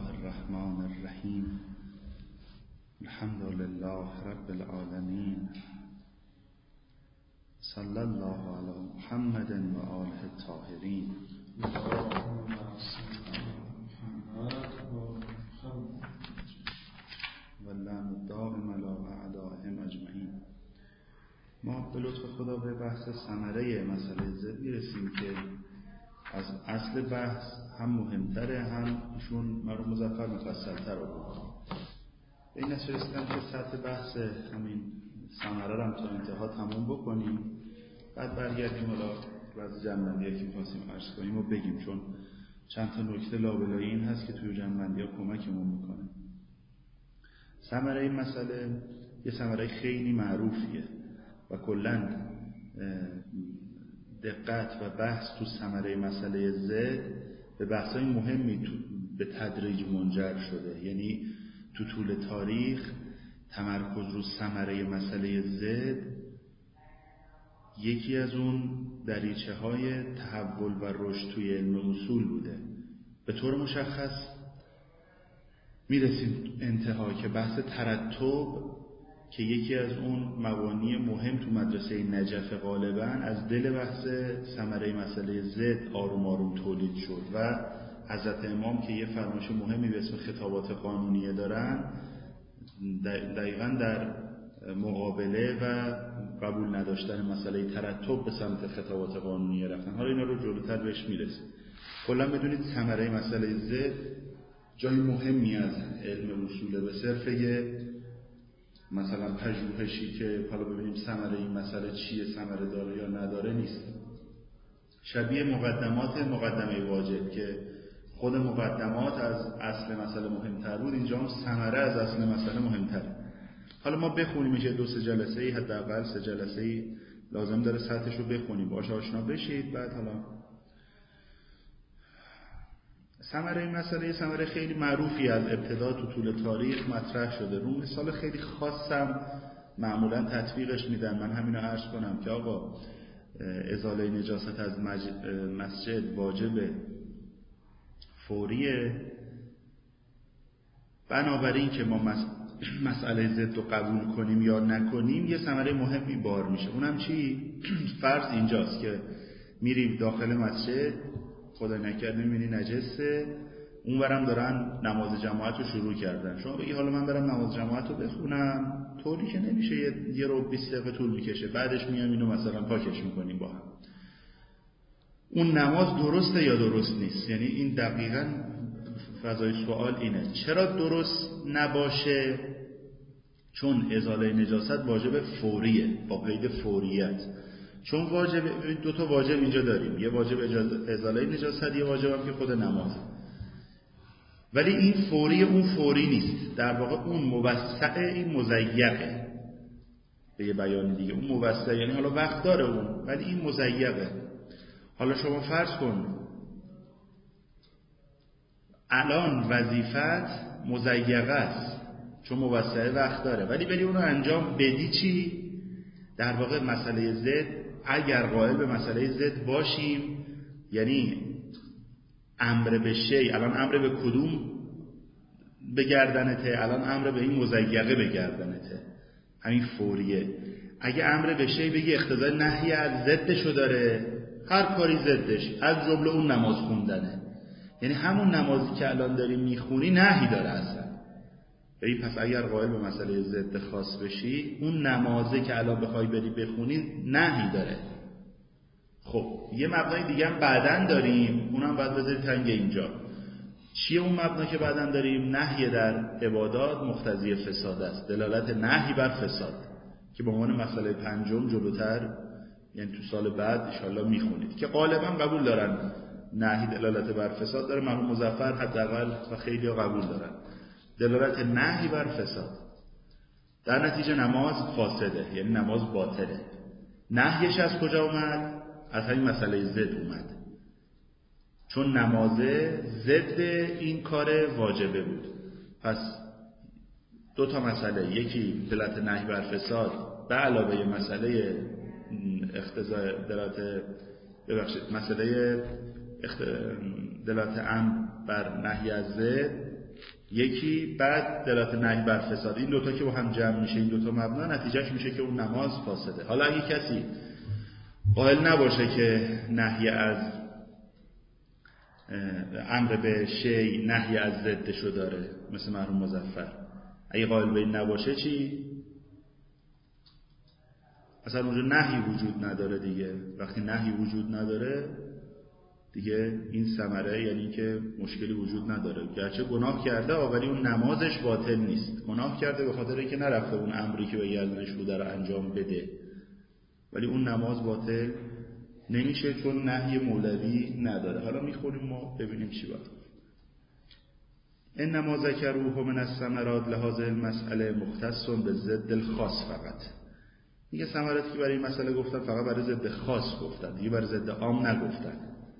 الله الرحمن الرحیم. الحمد لله رب العالمین. صلی الله علی محمد و آله الطاهرین. و اللعن الدائم علی اعدائهم اجمعین. ما به لطف خدا به بحث ثمره مسئله ضد میرسیم که از اصل بحث هم مهمتره، هم ایشون مرحوم مظفر مفصل‌تر آورد. به این نتیجه رسیدم که سطح بحث همین ثمره رو هم تا انتها تموم بکنیم، بعد برگردیم حالا بعضی جنبندی‌هایی که می‌خواستیم عرض کنیم و بگیم، چون چند تا نکته لابلای این هست که توی جنبندی‌ها کمکمون می‌کنه. ثمره این مسئله یه ثمره خیلی معروفیه و کلاً دقت و بحث تو ثمره مسئله ضد به بحث‌های مهمی به تدریج منجر شده. یعنی تو طول تاریخ تمرکز رو ثمره مسئله ضد یکی از اون دریچه‌های تحول و رشد توی علم اصول بوده. به طور مشخص میرسیم انتها که بحث ترتب که یکی از اون مبانی مهم تو مدرسه نجف غالباً از دل بحث ثمره مسئله ضد آروم آروم تولید شد و حضرت امام که یه فرمایش مهمی به اسم خطابات قانونیه دارن دقیقاً در مقابله و قبول نداشتن مسئله ترتب به سمت خطابات قانونیه رفتن. حالا اینا رو جلوتر بهش میرسیم. کلاً بدونید ثمره مسئله ضد جای مهمی از علم اصوله، به صرف یه مثلا پژوهشی که حالا ببینیم ثمره این مسئله چیه، ثمره داره یا نداره نیست. شبیه مقدمه واجب که خود مقدمات از اصل مسئله مهمتر بود، اینجا هم ثمره از اصل مسئله مهمتره. حالا ما بخونیم که 2-3 جلسه‌ای، حداقل 3 جلسه‌ای لازم داره سطحش رو بخونیم، باهاش آشنا بشید. بعد حالا ثمره این مسئله یه ثمره خیلی معروفی از ابتدا تو طول تاریخ مطرح شده. رو مثال خیلی خاصم معمولا تطبیقش میدن. من همینو عرض کنم که آقا ازاله نجاست از مسجد واجب فوریه، بنابراین که ما مسئله ضد رو قبول کنیم یا نکنیم یه ثمره مهمی بار میشه. اونم چی؟ فرض اینجاست که میریم داخل مسجد، خدا نکرده میبینی نجسه، اونورم دارن نماز جماعت رو شروع کردن. شما بگی حالا من برم نماز جماعت رو بخونم، طوری که نمیشه، یه رو 20 دقیقه طول میکشه، بعدش میام اینو مثلا پاکش میکنیم با هم. اون نماز درسته یا درست نیست؟ یعنی این دقیقاً فضای سوال اینه. چرا درست نباشه؟ چون ازاله نجاست واجب فوریه، با قید فوریت. چون واجب، دو تا واجب اینجا داریم، یه واجب ازاله نجاست، یه واجب هم که خود نماز. ولی این فوری اون فوری نیست، در واقع اون موسعه این مضیقه. به یه بیان دیگه اون موسعه یعنی حالا وقت داره اون، ولی این مضیقه. حالا شما فرض کن الان وظیفت مضیقه است چون موسعه وقت داره، ولی بری اونو انجام بدی چی؟ در واقع مسئله ضد، اگر قائل به مسئله ضد باشیم، یعنی امر به شیء، الان امر به کدوم بگردنته؟ الان امر به این مضیقه بگردنته، همین فوریه. اگه امر به شیء بگی اقتضای نهی از ضدشو داره، هر کاری ضدش، از جمله اون نماز خوندنه، یعنی همون نمازی که الان داری میخونی نهی داره اصلا. پس اگر قائل به مسئله ضد خاص بشی، اون نمازه که الان بخوای بری بخونی نهی داره. خب یه مبنای دیگه هم بعدن داریم، اونم باید بذاری تنگ اینجا. چیه اون مبنا که بعدن داریم؟ نهی در عبادات مقتضی فساد است، دلالت نهی بر فساد، که به عنوان مسئله پنجم جلوتر، یعنی تو سال بعد ان شاءالله میخونید، که غالبا قبول دارن نهی دلالت بر فساد داره. مرحوم مظفر حداقل و خیلی قبول دارن دلالت نهی بر فساد. در نتیجه نماز فاسده، یعنی نماز باطله. نهیش از کجا اومد؟ از همین مسئله ضد اومد، چون نمازه ضد این کار واجبه بود. پس دو تا مسئله، یکی دلالت نهی بر فساد به علاوه مسئله اقتضای مسئله دلالت امر بر نهی از ضد یکی بعد دلالت نهی بر فساد. این دوتا که با هم جمع میشه، این دوتا مبنا، نتیجهش میشه که اون نماز فاسده. حالا اگه کسی قائل نباشه که نهی از امر به شی نهی از ضدشو داره، مثل مرحوم مظفر، اگه قائل به این نباشه چی؟ اصلا اونجا نهی وجود نداره دیگه. وقتی نهی وجود نداره دیگه این ثمره یعنی که مشکلی وجود نداره. گرچه گناه کرده ولی اون نمازش باطل نیست. گناه کرده به خاطر اینکه نرفته اون امری که به گردنش بوده رو انجام بده، ولی اون نماز باطل نمیشه چون نهی مولوی نداره. حالا میخونیم ما ببینیم چی باید. انما ذکروه من الثمرات لهذه المسئله مختص بالضد الخاص فقط. میگه ثمراتی که برای این مسئله گفتن فقط برای ضد خاص گفتن، دیگه برای ضد عام نگفتن.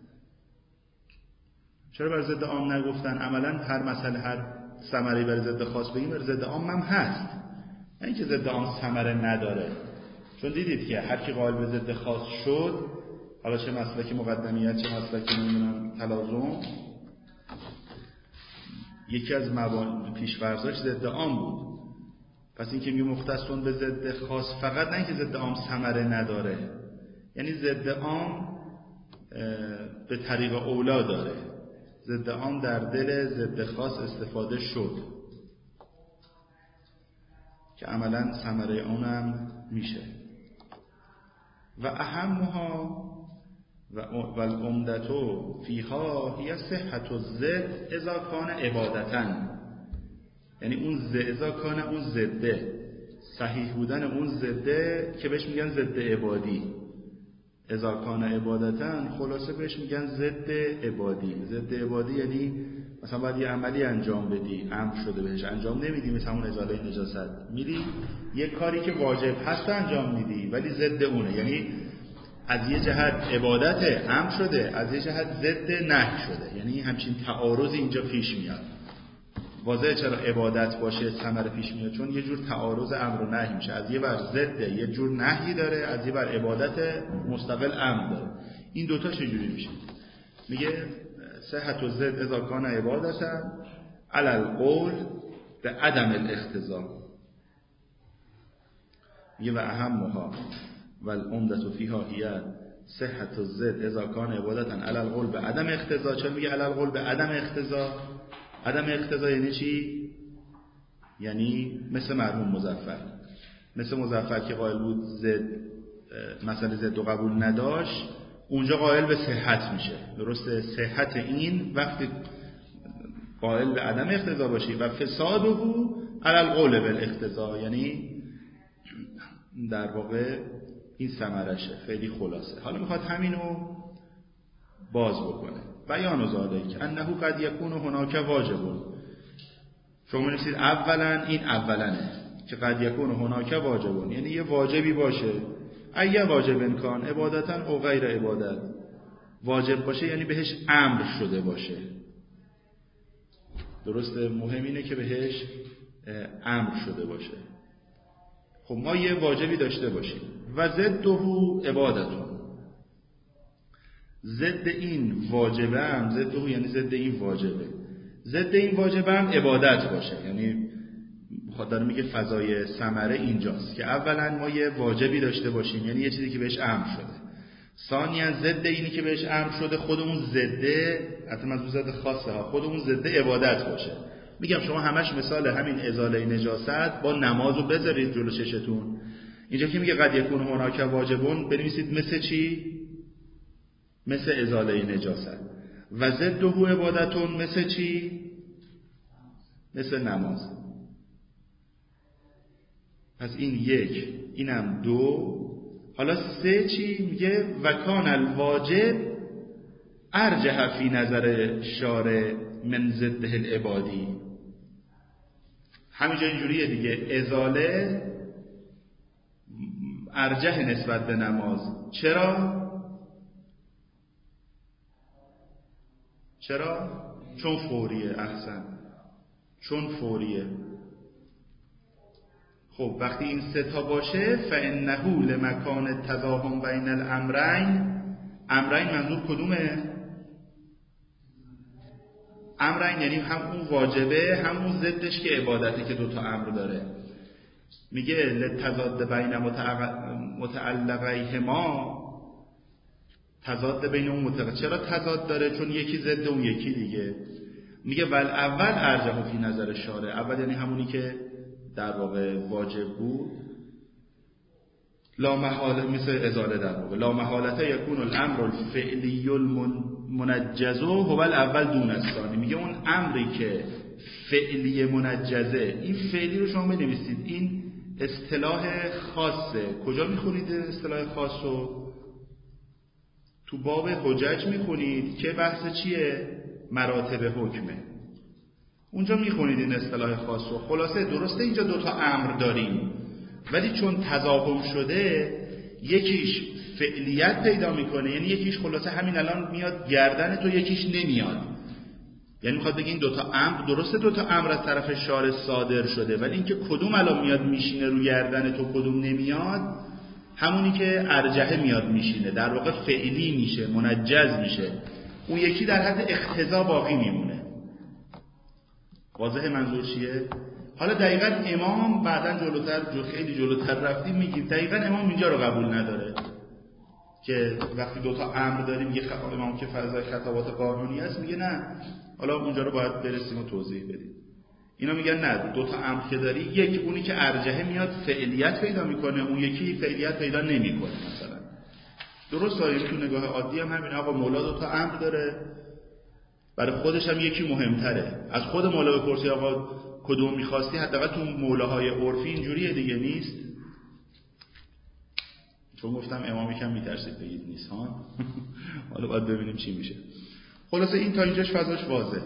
چرا برای ضد عام نگفتن؟ عملا هر مسئله هر ثمره برای ضد خاص بگیم برای ضد عام هم هست، نه اینکه ضد عام ثمره نداره. چون دیدید که هر کی قائل به ضد خاص شد، حالا چه مسلک مقدمیت چه مسلک نمیدونم تلازم، یکی از پیش‌فرضاش ضد عام بود. پس این که میگه مختصون به ضد خاص فقط، نه اینکه ضد عام ثمره نداره، یعنی ضد عام به طریق اولا داره. ضد عام در دل ضد خاص استفاده شد که عملا ثمره اونم میشه. و اهمها و العمدتو فیها هی صحت الضد اذا کان عبادتاً، یعنی اون اذا کان اون ضده، صحیح بودن اون ضده که بهش میگن ضد عبادی. اذا کان عبادتاً خلاصه بهش میگن ضد عبادی. ضد عبادی یعنی مثلا باید یه عملی انجام بدی، امر شده بهش انجام نمیدی، مثلا اون ازاله نجاست میری یه کاری که واجب هست انجام میدی ولی ضد اونه، یعنی از یه جهت عبادت امر شده، از یه جهت ضد نهی شده، یعنی همچین تعارضی اینجا پیش میاد. واضحه چرا عبادت باشه ثمره پیش میاد، چون یه جور تعارض امر و نهی میشه. از یه بر ضد یه جور نهی داره، از یه بر عبادت مستقل امر داره. این دوتا چجوری میشه؟ میگه صحت الضد اذا کان عبادتا علی القول به عدم الاقتضا. میگه و اهمها و العمدة فیها هی صحت الضد اذا کان عبادتا علی القول به عدم اقتضا. چرا میگه علی القول به عدم اقتضا؟ عدم اقتضا یعنی چی؟ یعنی مثل مرحوم مظفر، مثل مظفر که قائل بود زد مسئله زد و قبول نداشت، اونجا قائل به صحت میشه. درسته؟ صحت این وقتی قائل به عدم اقتضا باشی و فساده علی القول بالاقتضا، یعنی در واقع این ثمرشه. خیلی خلاصه. حالا میخواد همینو باز بکنه. بیان ذالک انه قد یکون هناک واجب. شما نویسید اولا، این اولنه که قد یکون هناک واجب، یعنی یه واجبی باشه. اگه واجب امکان عبادتا او غیر عبادت، واجب باشه یعنی بهش امر شده باشه. درسته؟ مهم اینه که بهش امر شده باشه. خب ما یه واجبی داشته باشیم و ضده عبادتون، ضد این واجبه هم ضده یعنی ضد این واجبه، ضد این واجبه هم عبادت باشه. یعنی خاطر میگه فضای ثمره اینجاست که اولا ما یه واجبی داشته باشیم، یعنی یه چیزی که بهش امر شده. ثانیاً ضد اینی که بهش امر شده خودمون ضده، حتی از ضد خاصه ها، خودمون ضد عبادت باشه. میگم شما همش مثال همین ازاله نجاست با نمازو بذارید جلو چشتون. اینجا که میگه قد یکون هناک واجبون بنویسید مثل چی؟ مثل ازاله نجاست. و ضده عبادتون مثل چی؟ مثل نماز. پس این یک، اینم دو. حالا سه چی؟ میگه و کان الواجب ارجح فی نظر شارع من ضده العبادی. همینجا اینجوریه دیگه، ازاله ارجح نسبت به نماز. چرا؟ چون فوریه. احسن، چون فوریه. خب وقتی این سه تا باشه فانه لمکان تزاحم بین الامرین، امرین منظور کدومه؟ امرن یعنی هم اون واجبه هم اون ضدش که عبادته که دوتا امر داره. میگه لتضاد بین متعلقیهما، تضاد بین اون چرا تضاد داره؟ چون یکی ضد اون یکی دیگه. میگه ول اول ارجح فی نظر شارع، اول یعنی همونی که در واقع واجب بود، لا محاله مثل ازاله در واقع، لا محالته یکون الامر الفعلی المنجز هو الاول دون الثانی. میگه اون امری که فعلی منجزه، این فعلی رو شما بنویسید، این اصطلاح خاصه. کجا میخونید اصطلاح خاص رو؟ تو باب حجج میخونید که بحث چیه؟ مراتب حکمه. اونجا میخونید این اصطلاح خاص رو. خلاصه درسته اینجا دوتا امر داریم، ولی چون تضاهم شده یکیش فعلیت پیدا میکنه، یعنی یکیش خلاصه همین الان میاد گردن تو، یکیش نمیاد. یعنی میخواد بگه این دوتا امر درسته، دوتا امر از طرف شارع صادر شده، ولی اینکه کدوم الان میاد میشینه رو گردن تو کدوم نمیاد، همونی که ارجحه میاد میشینه، در واقع فعلی میشه، منجز میشه. اون یکی در حد اقتضا باقی میمونه. واضحه منظور چیه؟ حالا دقیقاً امام بعداً جلوتر خیلی جلوتر رفتیم میگیم دقیقاً امام اینجا رو قبول نداره که وقتی دوتا امر داریم، میگه امام که فضای خطابات قانونی است، میگه نه، حالا اونجا رو باید برسیم و توضیح بدیم. اینا میگن نه، دوتا امر که داری، یک اونی که ارجحه میاد فعلیت پیدا میکنه، اون یکی فعلیت پیدا نمیکنه. مثلا درست داریم تو نگاه عادی هم همین، آقا مولا دوتا امر داره، برای خودش هم یکی مهمتره. از خود مولا بپرسی آقا کدوم میخواستی، حداقل تو مولاهای عرفی اینجوریه دیگه، نیست؟ چون گفتم امام یکم میترسید بگید نیست ها. حالا باید ببینیم چی میشه. خلاصه این تا اینجاش فضاش واضحه.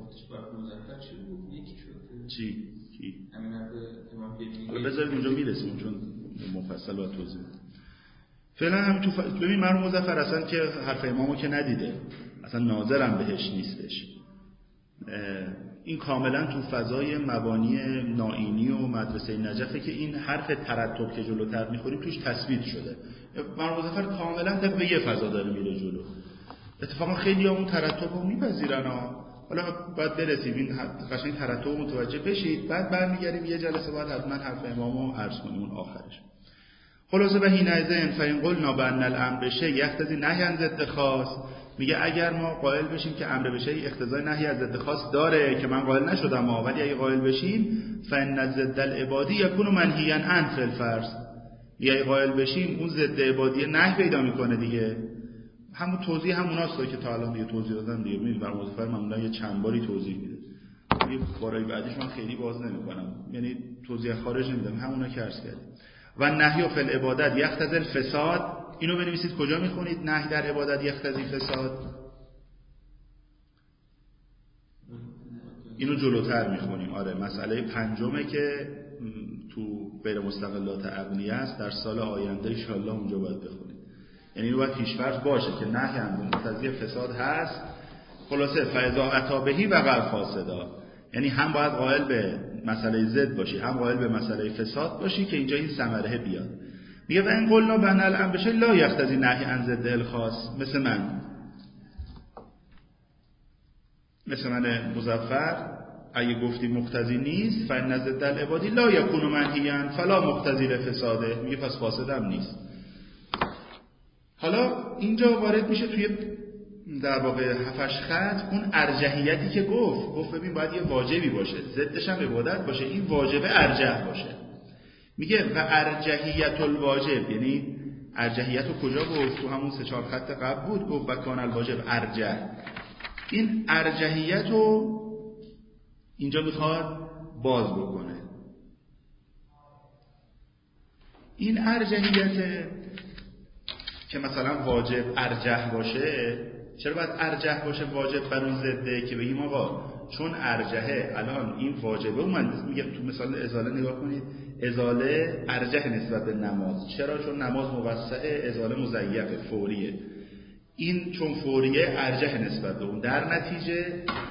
چی؟ کی؟ حالا بذارید اونجا میرسیم چون مفصل باید توضیح بدم. فعلا همین تو ببین مرحوم مظفر اصلا که حرف امامو که ندیده، اصلا ناظرم بهش نیستش. این کاملا تو فضای مبانی نائینی و مدرسه نجفه که این حرف ترتب که جلوتر میخوریم توش تثبیت شده. مرحوم مظفر کاملا طبق یه فضا داره میره جلو. اتفاقا خیلی همون ترتب رو میپذیرن ها. حالا باید برسیم این قشنگ ترتب رو متوجه بشید، بعد برمیگردیم یه جلسه بعد حتما حرف امامو عرض کنیم اون آخرش. خلاصه به حینئذ فإن قلنا بأن الأمر بشیء یقتضی نهی عن ضد خاص، میگه اگر ما قائل بشیم که امر بشیء اقتضای نهی از ضد خاص داره که من قائل نشدم ولی اگه قائل بشیم فإن ضد العبادی یکون منهیا عنه فی الفرض، اگه قائل بشیم اون ضد عبادی نهی پیدا میکنه دیگه. همون توضیح هموناست که تا الان دیگه توضیح دادم دیگه. ببینید برای مظفر معمولا یه چند باری توضیح میده، یه بارای بعدیش من خیلی باز نمیکنم، یعنی توضیح خارج نمیدم، همونا که عرض کردم. و نهی فی العبادت یقتضی الفساد، اینو بنویسید کجا میخونید نهی در عبادت یقتضی فساد، اینو جلوتر میخونیم. آره مسئله پنجمه که تو غیر مستقلات عقلیه است، در سال آینده ان شاء الله اونجا باید بخونید. یعنی اینو باید پیش‌فرض باشه که نهی هم مقتضی فساد هست. خلاصه فاذا اتی بهی وقع فاسدا، یعنی هم باید قائل به مسئله ضد باشی، هم قائل به مسئله فساد باشی که اینجا این ثمره بیاد. میگه و این قلنا بأن الأمر بشیء لا یقتضی نهی عن ضد الخاص، مثل من مظفر اگه گفتی مقتضی نیست، فإن ضد العبادی لا یکون منهیا فلا مقتضی لفساده، میگه پس فاسدم نیست. حالا اینجا وارد میشه توی در واقع 7 خط اون ارجحیتی که گفت ببین باید یه واجبی باشه، ضدش هم عبادت باشه، این واجب ارجح باشه. میگه و ارجحیت الواجب، یعنی ارجحیت رو کجا گفت؟ تو همون 3-4 خط قبل بود، گفت و کان الواجب ارجح. این ارجحیت رو اینجا میخواد باز بکنه. این ارجحیت که مثلا واجب ارجح باشه، چرا باید ارجح باشه واجب بر اون ضده؟ که بگیم آقا چون ارجحه الان این واجبه، من میگم تو مثال ازاله نگاه کنید، ازاله ارجح نسبت به نماز. چرا؟ چون نماز موسعه، ازاله مضیقه، فوریه. این چون فوریه ارجح نسبت به اون، در نتیجه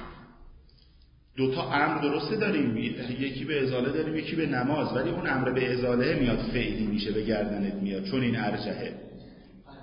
دوتا امر درسته داریم، یکی به ازاله داریم یکی به نماز، ولی اون امر به ازاله میاد فعلی میشه، به گردنت میاد چون این ارجحه.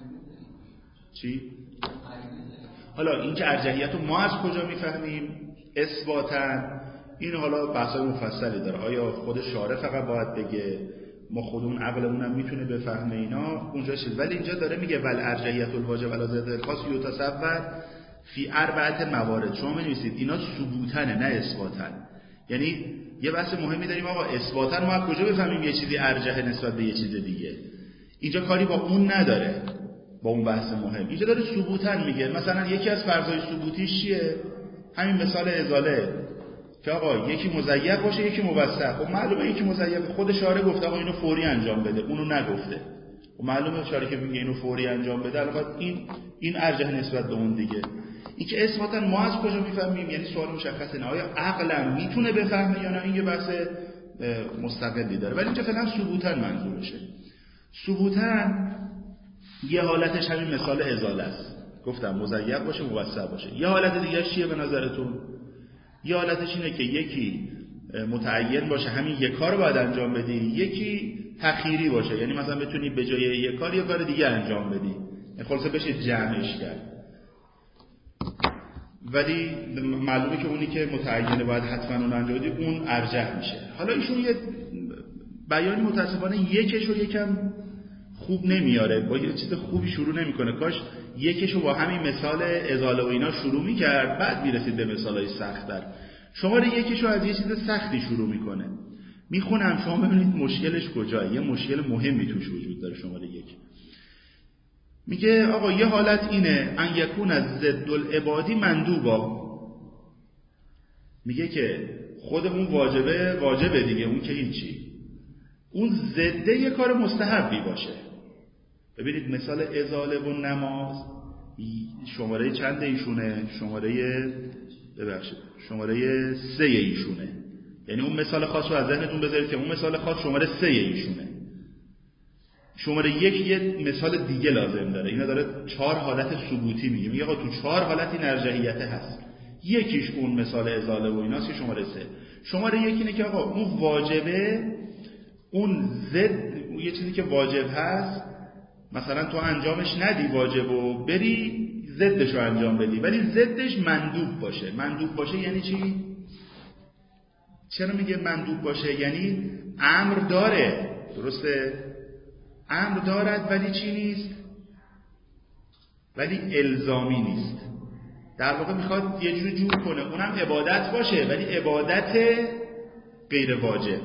چی؟ حالا این که ارجحیت رو ما از کجا میفهمیم؟ اثباتاً این حالا بحثای مفصلی داره، آیا خود شارع فقط باید بگه، ما خودمون عقلمون هم میتونه بفهمه اینا اونجا شد. ولی اینجا داره میگه ول ارجحیت الواجب علی ضد الخاص یتصور فی اربعه موارد. شما می‌نویسید اینا ثبوتن نه اثباتن. یعنی یه بحث مهمی داریم آقا اثباتن ما از کجا بفهمیم یه چیزی ارجحه نسبت به یه چیز دیگه؟ اینجا کاری با اون نداره، با اون بحث مهم. اینجا داره ثبوتن میگه. مثلا یکی از فرضای ثبوتیش چیه؟ همین مثال ازاله که آقا یکی مزیق باشه یکی موسع. خب معلومه یکی مزیق، خود شارع گفته آقا اینو فوری انجام بده، اونو نگفته. خب معلومه شارع که میگه اینو فوری انجام بده البته این ارجح نسبت به اون دیگه. این که اثباتاً ما از کجا میفهمیم؟ یعنی سوال مشخصه نه آیا عقلم میتونه بفهمه یا نه؟ این یه بحث مستقلی داره. ولی اینجا فعلا ثبوتاً منظورشه. ثبوتاً یه حالتش همین مثال ازاله است، گفتم مزیق باشه موسع باشه. یه حالت دیگه چیه به نظرتون؟ یه حالتش اینه که یکی متعین باشه همین یک کار باید انجام بدی، یکی تخیری باشه، یعنی مثلا بتونی به جای یک کار یه کار دیگه انجام بدی، خلاصه بشه جمعش کرد. ولی معلومه که اونی که متعینه باید حتما اون انجام بدی اون ارجح میشه. حالا ایشون یه بیانی متاسفانه یکشو یکم خوب نمیاره، با یه چیز خوبی شروع نمیکنه. کاش یکشو با همین مثال ازاله و اینا شروع میکرد بعد میرسید به مثالای سخت‌تر. شماره یکشو از یه چیز سختی شروع میکنه. میخونم شما ببینید مشکلش کجاست. یه مشکل مهمی توش وجود داره. شماره یک میگه آقا یه حالت اینه ان یکون از ضد العبادی مندوبا. میگه که خود اون واجبه دیگه، اون که هیچی، اون ضده یه کار مستحبی باشه. ببینید مثال ازاله و نماز شماره چند ایشونه؟ شماره 3 ایشونه. یعنی اون مثال خاص رو از ذهنتون بذارید که اون مثال خاص شماره 3 ایشونه. شماره 1 یه مثال دیگه لازم داره. اینا داره 4 حالت ثبوتی میگه آقا تو 4 حالت این ارجحیت هست. یکیش اون مثال ازاله و ایناست که شماره 3. شماره 1 اینه که آقا اون واجبه، اون ضد یه چیزی که واجب هست مثلا تو انجامش ندی واجب و بری ضدش رو انجام بدی، ولی ضدش مندوب باشه. مندوب باشه یعنی چی؟ چرا میگه مندوب باشه؟ یعنی امر داره، درسته؟ امر دارد ولی چی نیست؟ ولی الزامی نیست. در واقع میخواد یه جور جور کنه اونم عبادت باشه ولی عبادت غیر واجب.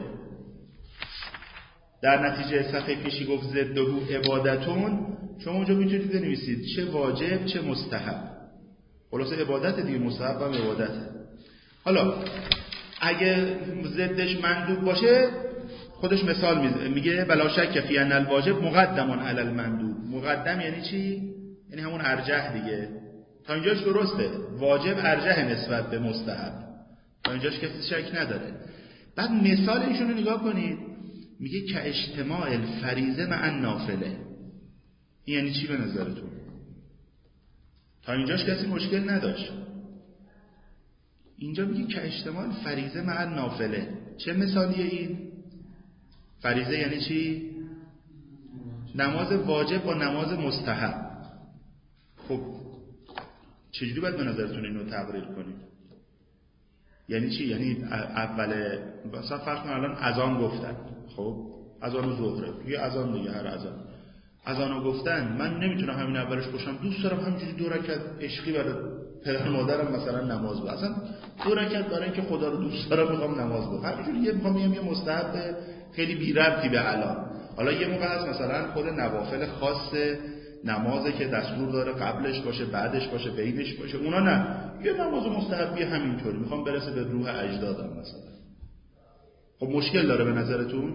در نتیجه صفحه پیشی گفت ضده عبادتون، شما اونجا میتونید بنویسید چه واجب چه مستحب. خلاصه عبادت دیگه، مستحب هم عبادته. حالا اگه ضدش مندوب باشه خودش مثال میگه بلا شک فی ان الواجب مقدم علی المندوب. مقدم یعنی چی؟ یعنی همون ارجح دیگه. تا اینجاش درسته، واجب ارجح نسبت به مستحب، تا اینجاش کسی شک نداره. بعد مثال ایشون رو نگاه کنید، میگه که اجتماع الفریضه مع النافله. این یعنی چی به نظرتون؟ تا اینجاش کسی مشکل نداشت. اینجا میگه که اجتماع الفریضه مع النافله. چه مثالیه این؟ فریضه یعنی چی؟ نماز واجب با نماز مستحب. خب چجوری باید به نظرتون اینو تقریر کنیم؟ یعنی چی؟ یعنی اول مثلا فرض کن الان اذان گفتن، خب اذان ظهره، یه اذان دیگه، هر اذانو گفتن، من نمیتونم همین اولش باشم، دوست دارم همینجوری 2 رکعت عشقی برای پدر مادرم مثلا نماز بخونم، اصلا 2 رکعت برای اینکه خدا رو دوست دارم میخوام نماز بخونم، همینجوری میخوام یه مستحب خیلی بی ربطی به الان. حالا یه موقع هست مثلا خود نوافل خاص نمازه که دستور داره قبلش باشه بعدش باشه بینش باشه، اونا نه، یه نماز مستحبی همینطوری میخوام برسه به روح اجدادم مثلا. خب مشکل داره به نظرتون؟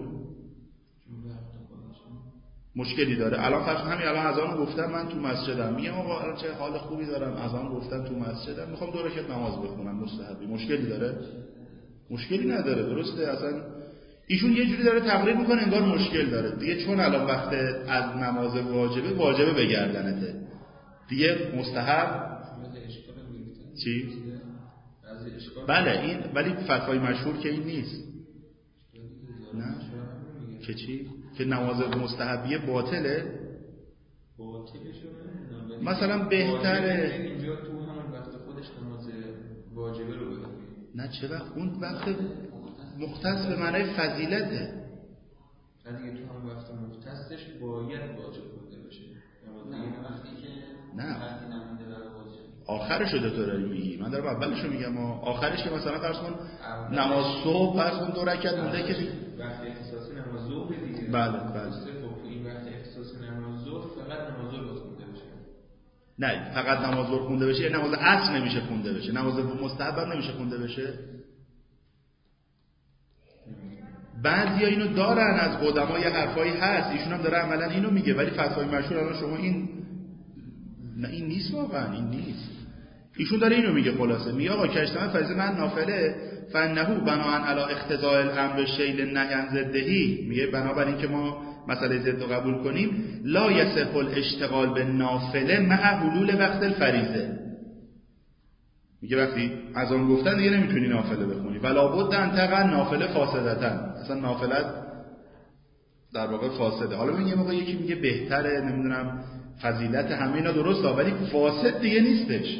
مشکلی داره؟ الان فرض همین الان اذانو گفتم من تو مسجدم، میگم آقا الان چه حال خوبی دارم، اذان گفتم تو مسجدم میخوام 2 رکعت نماز بخونم مستحبی، مشکلی داره؟ مشکلی نداره، درسته؟ اصلا ایشون یه جوری داره تقریر میکنه انگار مشکل داره دیگه، چون الان وقت از نماز واجبه بگردنته دیگه، مستحب چی؟ بله این ولی فتوای مشهور که این نیست. نه که چی؟ که نماز مستحبیه باطله؟ مثلا بهتره اینجا تو همون وقت خودش نماز واجبه رو بخونی، نه چه وقت اون وقت مختص به معنای فضیلته. دیگه تو هم وقت مختصش باید واجب بوده باشه. نه وقتی که نه وقتی نمونده برای واجب آخرش رو داری میگی، من دارم اولش رو میگم. آخرش که مثلا فرض کن نماز صبح فرض کن 2 رکعت مونده که وقتی اختصاصی نماز ظهر دیگه. بله. خب این وقت اختصاصی نماز ظهر فقط نماز ظهر باید خونده بشه. نه فقط نماز ظهر خونده بشه، نماز عصر نمیشه خونده بشه، نماز مستحب هم نمیشه خونده بشه. بعضیا اینو دارن از قدما، یه حرفایی هست ایشون هم داره عملا اینو میگه، ولی فتوای مشهور الان شما این نه این نیست، واقعا این نیست. ایشون داره اینو میگه خلاصه، میگه آقا کشتن فریضه من نافله فنهو بناء علی اقتضاء الامر شیل نهی عن ضده، میگه بنابر این که ما مسئله ضد رو قبول کنیم لا یصح الاشتغال به نافله مع حلول وقت الفریضه. میگه وقتی از آن گفتن دیگه نمیتونی نافله بخونی ولا بد ان تقع نافله فاسدتن، اصلا نافله در واقع فاسده. حالا ببین یه موقع یکی میگه بهتره، نمیدونم فضیلت همه اینا درسته ولی فاسد دیگه نیستش.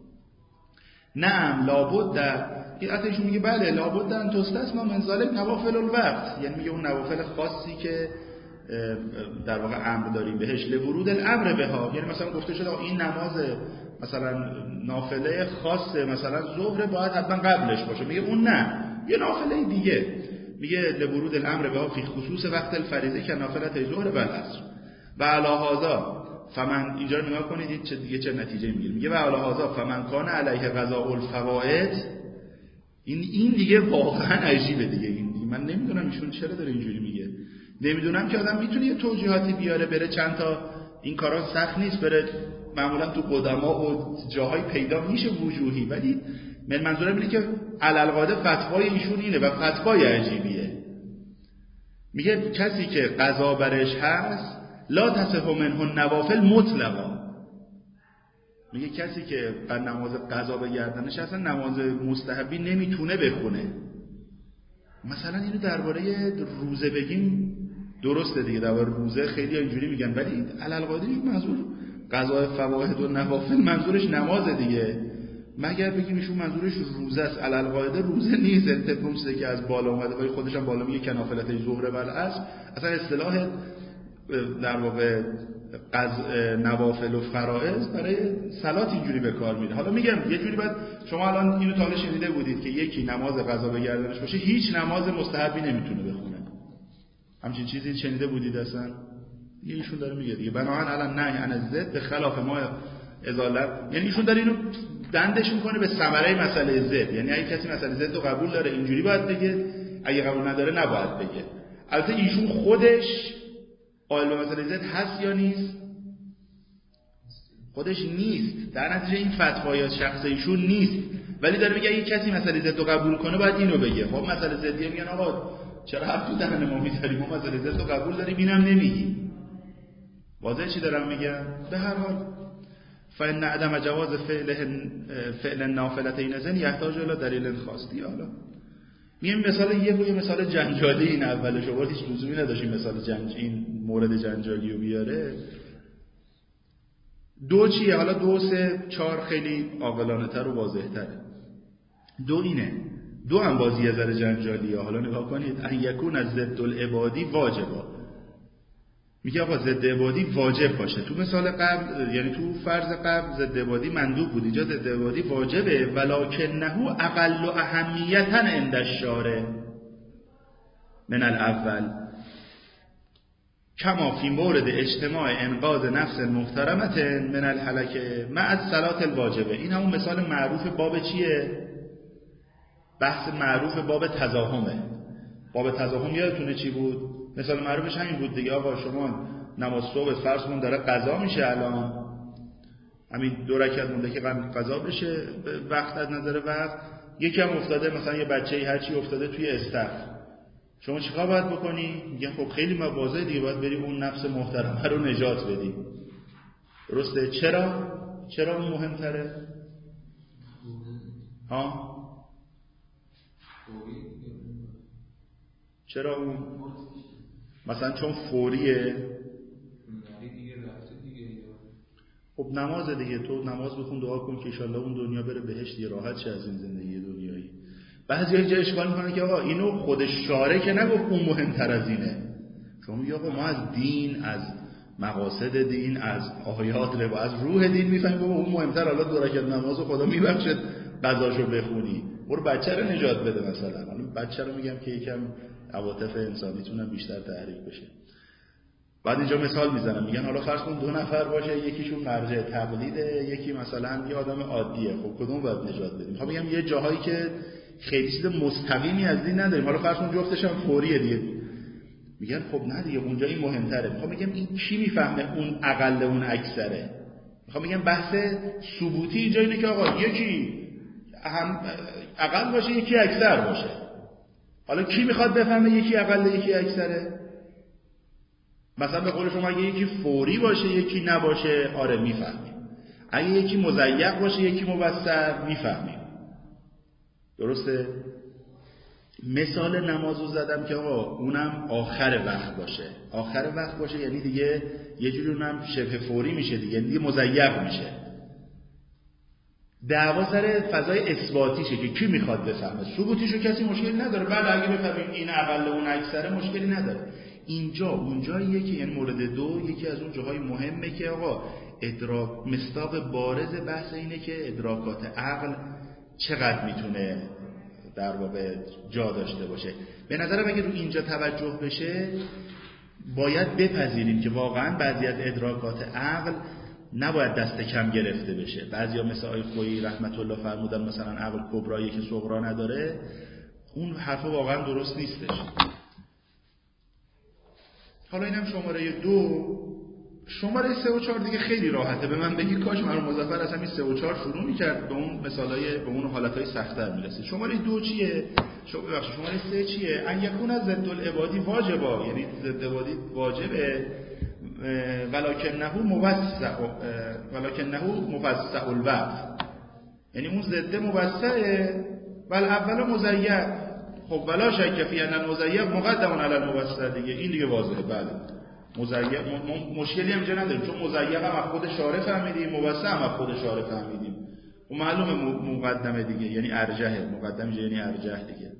نعم لابد این ایشون میگه بله لابد ان تستثنا من ذلک نوافل الوقت، یعنی میگه اون نوافل خاصی که در واقع امر داریم بهش لورود الامر بها، یعنی مثلا گفته شده این نماز مثلا نافله خاصه مثلا ظهر باید حتما قبلش باشه، میگه اون نه یه نافله دیگه، میگه لورود الامر بها فی خصوص وقت الفریضه که نافله ظهر و العصر و علی هذا فمن، اینجا رو نگاه کنید چه دیگه چه نتیجه میگیره، میگه و علی هذا فمن کان علیه قضاء الفوائد. این دیگه واقعا عجیبه دیگه، این من نمیدونم ایشون چرا داره اینجوری میگه، نمیدونم که آدم میتونه یه توجیهاتی بیاره بره چند تا این کارا سخت نیست، بره معمولا تو قدما و جاهای پیدا میشه وجوهی، ولی من منظورم اینه که علالقاعده فتوای ایشون اینه و فتوای عجیبیه. میگه کسی که قضا برش هست لا تصح منه النوافل مطلقا، میگه کسی که بر نماز قضا به گردنش اصلا نماز مستحبی نمیتونه بخونه. مثلا اینو درباره روزه بگیم درسته دیگه، درباره روزه خیلی اینجوری میگن، ولی علالقاعده منظور قضا فواید و نوافل منظورش نماز دیگه، مگر بگیم ایشون منظورش روزه است. علالقاعده روزه نیست، انتقام چیزی که از بالا اومده، ولی خودش هم بالا میگه کنافلت ظهر و العصر، اصلا اصطلاح در واقع نوافل و فرائض برای صلات اینجوری به کار میره. حالا میگم یه جوری بعد شما الان اینو تا حالا شنیده بودید که یکی نماز قضا به گردنش باشه هیچ نماز مستحبی نمیتونه بخونه، همچین چیزی شنیده بودید اصلا؟ ایشون داره میگه دیگه بناهن الان نهی عن الضد به خلاف ما ازالت، یعنی ایشون داره اینو دندش میکنه به ثمره مسئله ضد، یعنی اگه کسی مسئله ضد رو قبول داره اینجوری باید بگه، اگه قبول نداره نباید بگه. البته ایشون خودش قائل به مسئله ضد هست یا نیست؟ خودش نیست، در نتیجه این فتوای شخص ایشون نیست، ولی داره میگه اگه کسی مسئله ضد رو قبول کنه باید اینو بگه. خب مسئله ضدیه میگن آقا چرا حرف تو دهن ما میذاری، ما مسئله ضد رو قبول داریم اینم نمیگی. واضحه چی دارم میگم؟ به هر حال فإن عدم جواز فعل النافلتین اذن یحتاج الی دلیل خاص. حالا میگم مثال یه مثال جنجالی این اولش آورد، هیچ لزومی نداشت این مثال این مورد جنجالی رو بیاره. دو چیه؟ حالا 2 3 4 خیلی عاقلانه تر و واضح تره. دو اینه، دو هم بازی یه ذره جنجالیه. حالا نگاه کنید، ان یکون از ضد العبادی واجبا، میگه آقا ضد عبادی واجب باشه. تو مثال قبل یعنی تو فرض قبل ضد عبادی مندوب بود، اینجا ضد عبادی واجبه. ولکنه اقل اهمیتا عند الشارع من الاول کما فی مورد اجتماع انقاذ نفس محترمه من الهلکه مع الصلاه الواجبه. این همون مثال معروف باب چیه؟ بحث معروف باب تزاحمه. باب تزاحم یادتونه چی بود؟ مثال معروفش همین بود دیگه. آقا شما نماز صبح فرض کن داره قضا میشه، الان همین 2 رکعت مونده که قضا بشه وقت از نظر وقت، یکی هم افتاده مثلا یه بچه‌ای هر چی افتاده توی استخر، شما چیکار باید بکنی؟ میگن خب خیلی واضحه دیگه، باید بریم اون نفس محترمه رو نجات بدیم. درسته؟ چرا اون مهمتره؟ ها؟ چرا اون مثلا چون فوریه؟ خب نماز دیگه، تو نماز بخون دعا کن که ان شاءالله اون دنیا بره بهشت، راحت شه از این زندگی دنیایی. بعضی اینجا اشکال میکنه که آقا اینو خود شارع که نگفت اون مهمتر از اینه. شما میگی آقا ما از دین، از مقاصد دین، از آیات رو از روح دین میفهمیم بابا اون مهمتر. حالا 2 رکعت نمازو خدا میبخشه قضاشو بخونی، برو بچه رو نجات بده مثلا. حالا بچه رو میگم که یکم عواطف انسانیتون بیشتر تحریک بشه. بعد اینجا مثال میزنم، میگن حالا فرض کن 2 نفر باشه، یکیشون مرجع تقلیده، یکی مثلا یه آدم عادیه، خب کدوم باید نجات بدیم؟ خب میگم یه جاهایی که خیلی چیز مستقیمی از دین نداریم، حالا فرض کن جفتش هم فوریه دیگه، میگن خب نه دیگه اونجا این مهمتره. میخوام میگم این کی میفهمه اون اقل اون اکثره؟ میخوام میگم بحث ثبوتی اینجا اینه که آقا یکی هم اقل باشه یکی اکثر باشه. حالا کی میخواد بفهمه یکی اقل یکی اکثره؟ مثلا به قول شما اگه یکی فوری باشه یکی نباشه، آره میفهمیم. اگه یکی مضیق باشه یکی موسع، میفهمیم. درسته؟ مثال نمازو زدم که آقا اونم آخر وقت باشه. آخر وقت باشه یعنی دیگه یه جوری اونم شبه فوری میشه دیگه، دیگه مضیق میشه. دعوا سر فضای اثباتیشه که کی میخواد بفهمه. ثبوتیشو کسی مشکلی نداره. بعد اگه بفهمیم این اقل اون اکثره مشکلی نداره. اینجا اونجاییه که یعنی مورد 2 یکی از اون جاهای مهمه که آقا ادراک مصداق بارز بحث اینه که ادراکات عقل چقدر میتونه در واقع جا داشته باشه. به نظرم اگه رو اینجا توجه بشه باید بپذیریم که واقعا بعضی از ادراکات عقل نباید دست کم گرفته بشه. بعضیا مثل آقای خویی رحمت الله فرمودن مثلا عقل کبرایی که صغرا نداره، اون حرف واقعا درست نیستش. حالا اینم شماره 2. شماره 3 و 4 دیگه خیلی راحته. به من بگی کاش مرحوم مظفر اصلا این 3 و 4 شروع می‌کرد، به اون مثالای به اون حالتهای سخت‌تر می‌رسید. شماره 2 چیه؟ شماره 3 چیه؟ ان یکون از ضد العبادی واجبا، یعنی ضد عبادی واجبه، ولکنه موسع الوقت، یعنی اون ضد موسعه ول اول مضیق. خب ولا شک فی ان المضیق مقدم علی الموسع دیگه، این دیگه واضحه. بله مضیق مشکلی هم اینجا نداریم، چون مضیق هم از خود شارع فهمیدیم، موسع هم از خود شارع فهمیدیم، و معلومه مقدمه دیگه، یعنی ارجحه. مقدم اینجا یعنی ارجح دیگه.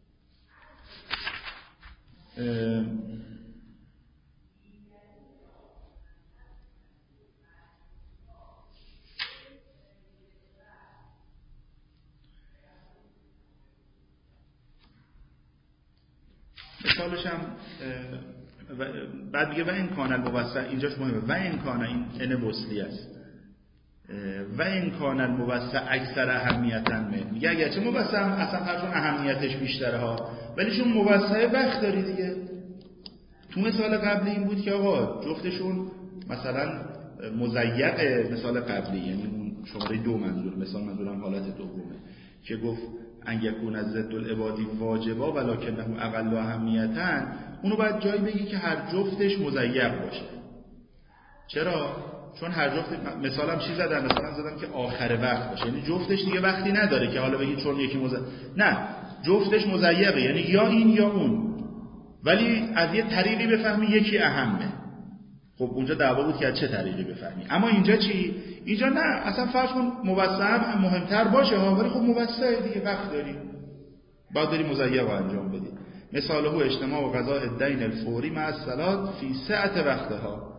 مثالش هم بعد میگه و این کان الموسع، اینجاش مهمه، و این کان، این ان بوسلی است، و این کان الموسع اکثر اهمیتاً میگه اگرچه موسع اصلا فرضون اهمیتش بیشتره ها، ولی چون موسع وقت داری دیگه. تو مثال قبلی این بود که آقا جفتشون مثلا مضیق، مثال قبلی یعنی اون شماره 2 منظورم حالت دومه که گفت ان یکون از ضد العبادی واجبا ولکنه اقل اهمیتاً، اونو باید جایی بگی که هر جفتش مضیق باشه. چرا؟ چون هر جفت مثالم چی زدم؟ مثلا زدم که آخر وقت باشه، یعنی جفتش دیگه وقتی نداره که حالا بگی چون یکی نه، جفتش مضیقه، یعنی یا این یا اون، ولی از یه طریقی بفهمی یکی اهمه. خب اونجا دعوا بود که از چه طریقی بفهمی. اما اینجا چی؟ اینجا نه، اصلا فرض کن موسع هم مهمتر باشه ها، ولی خب موسع دیگه وقت داری، باید داری مضیق رو انجام بدی. مثاله اجتماع و قضاء الدین الفوری مع الصلاة فی سعة وقتها.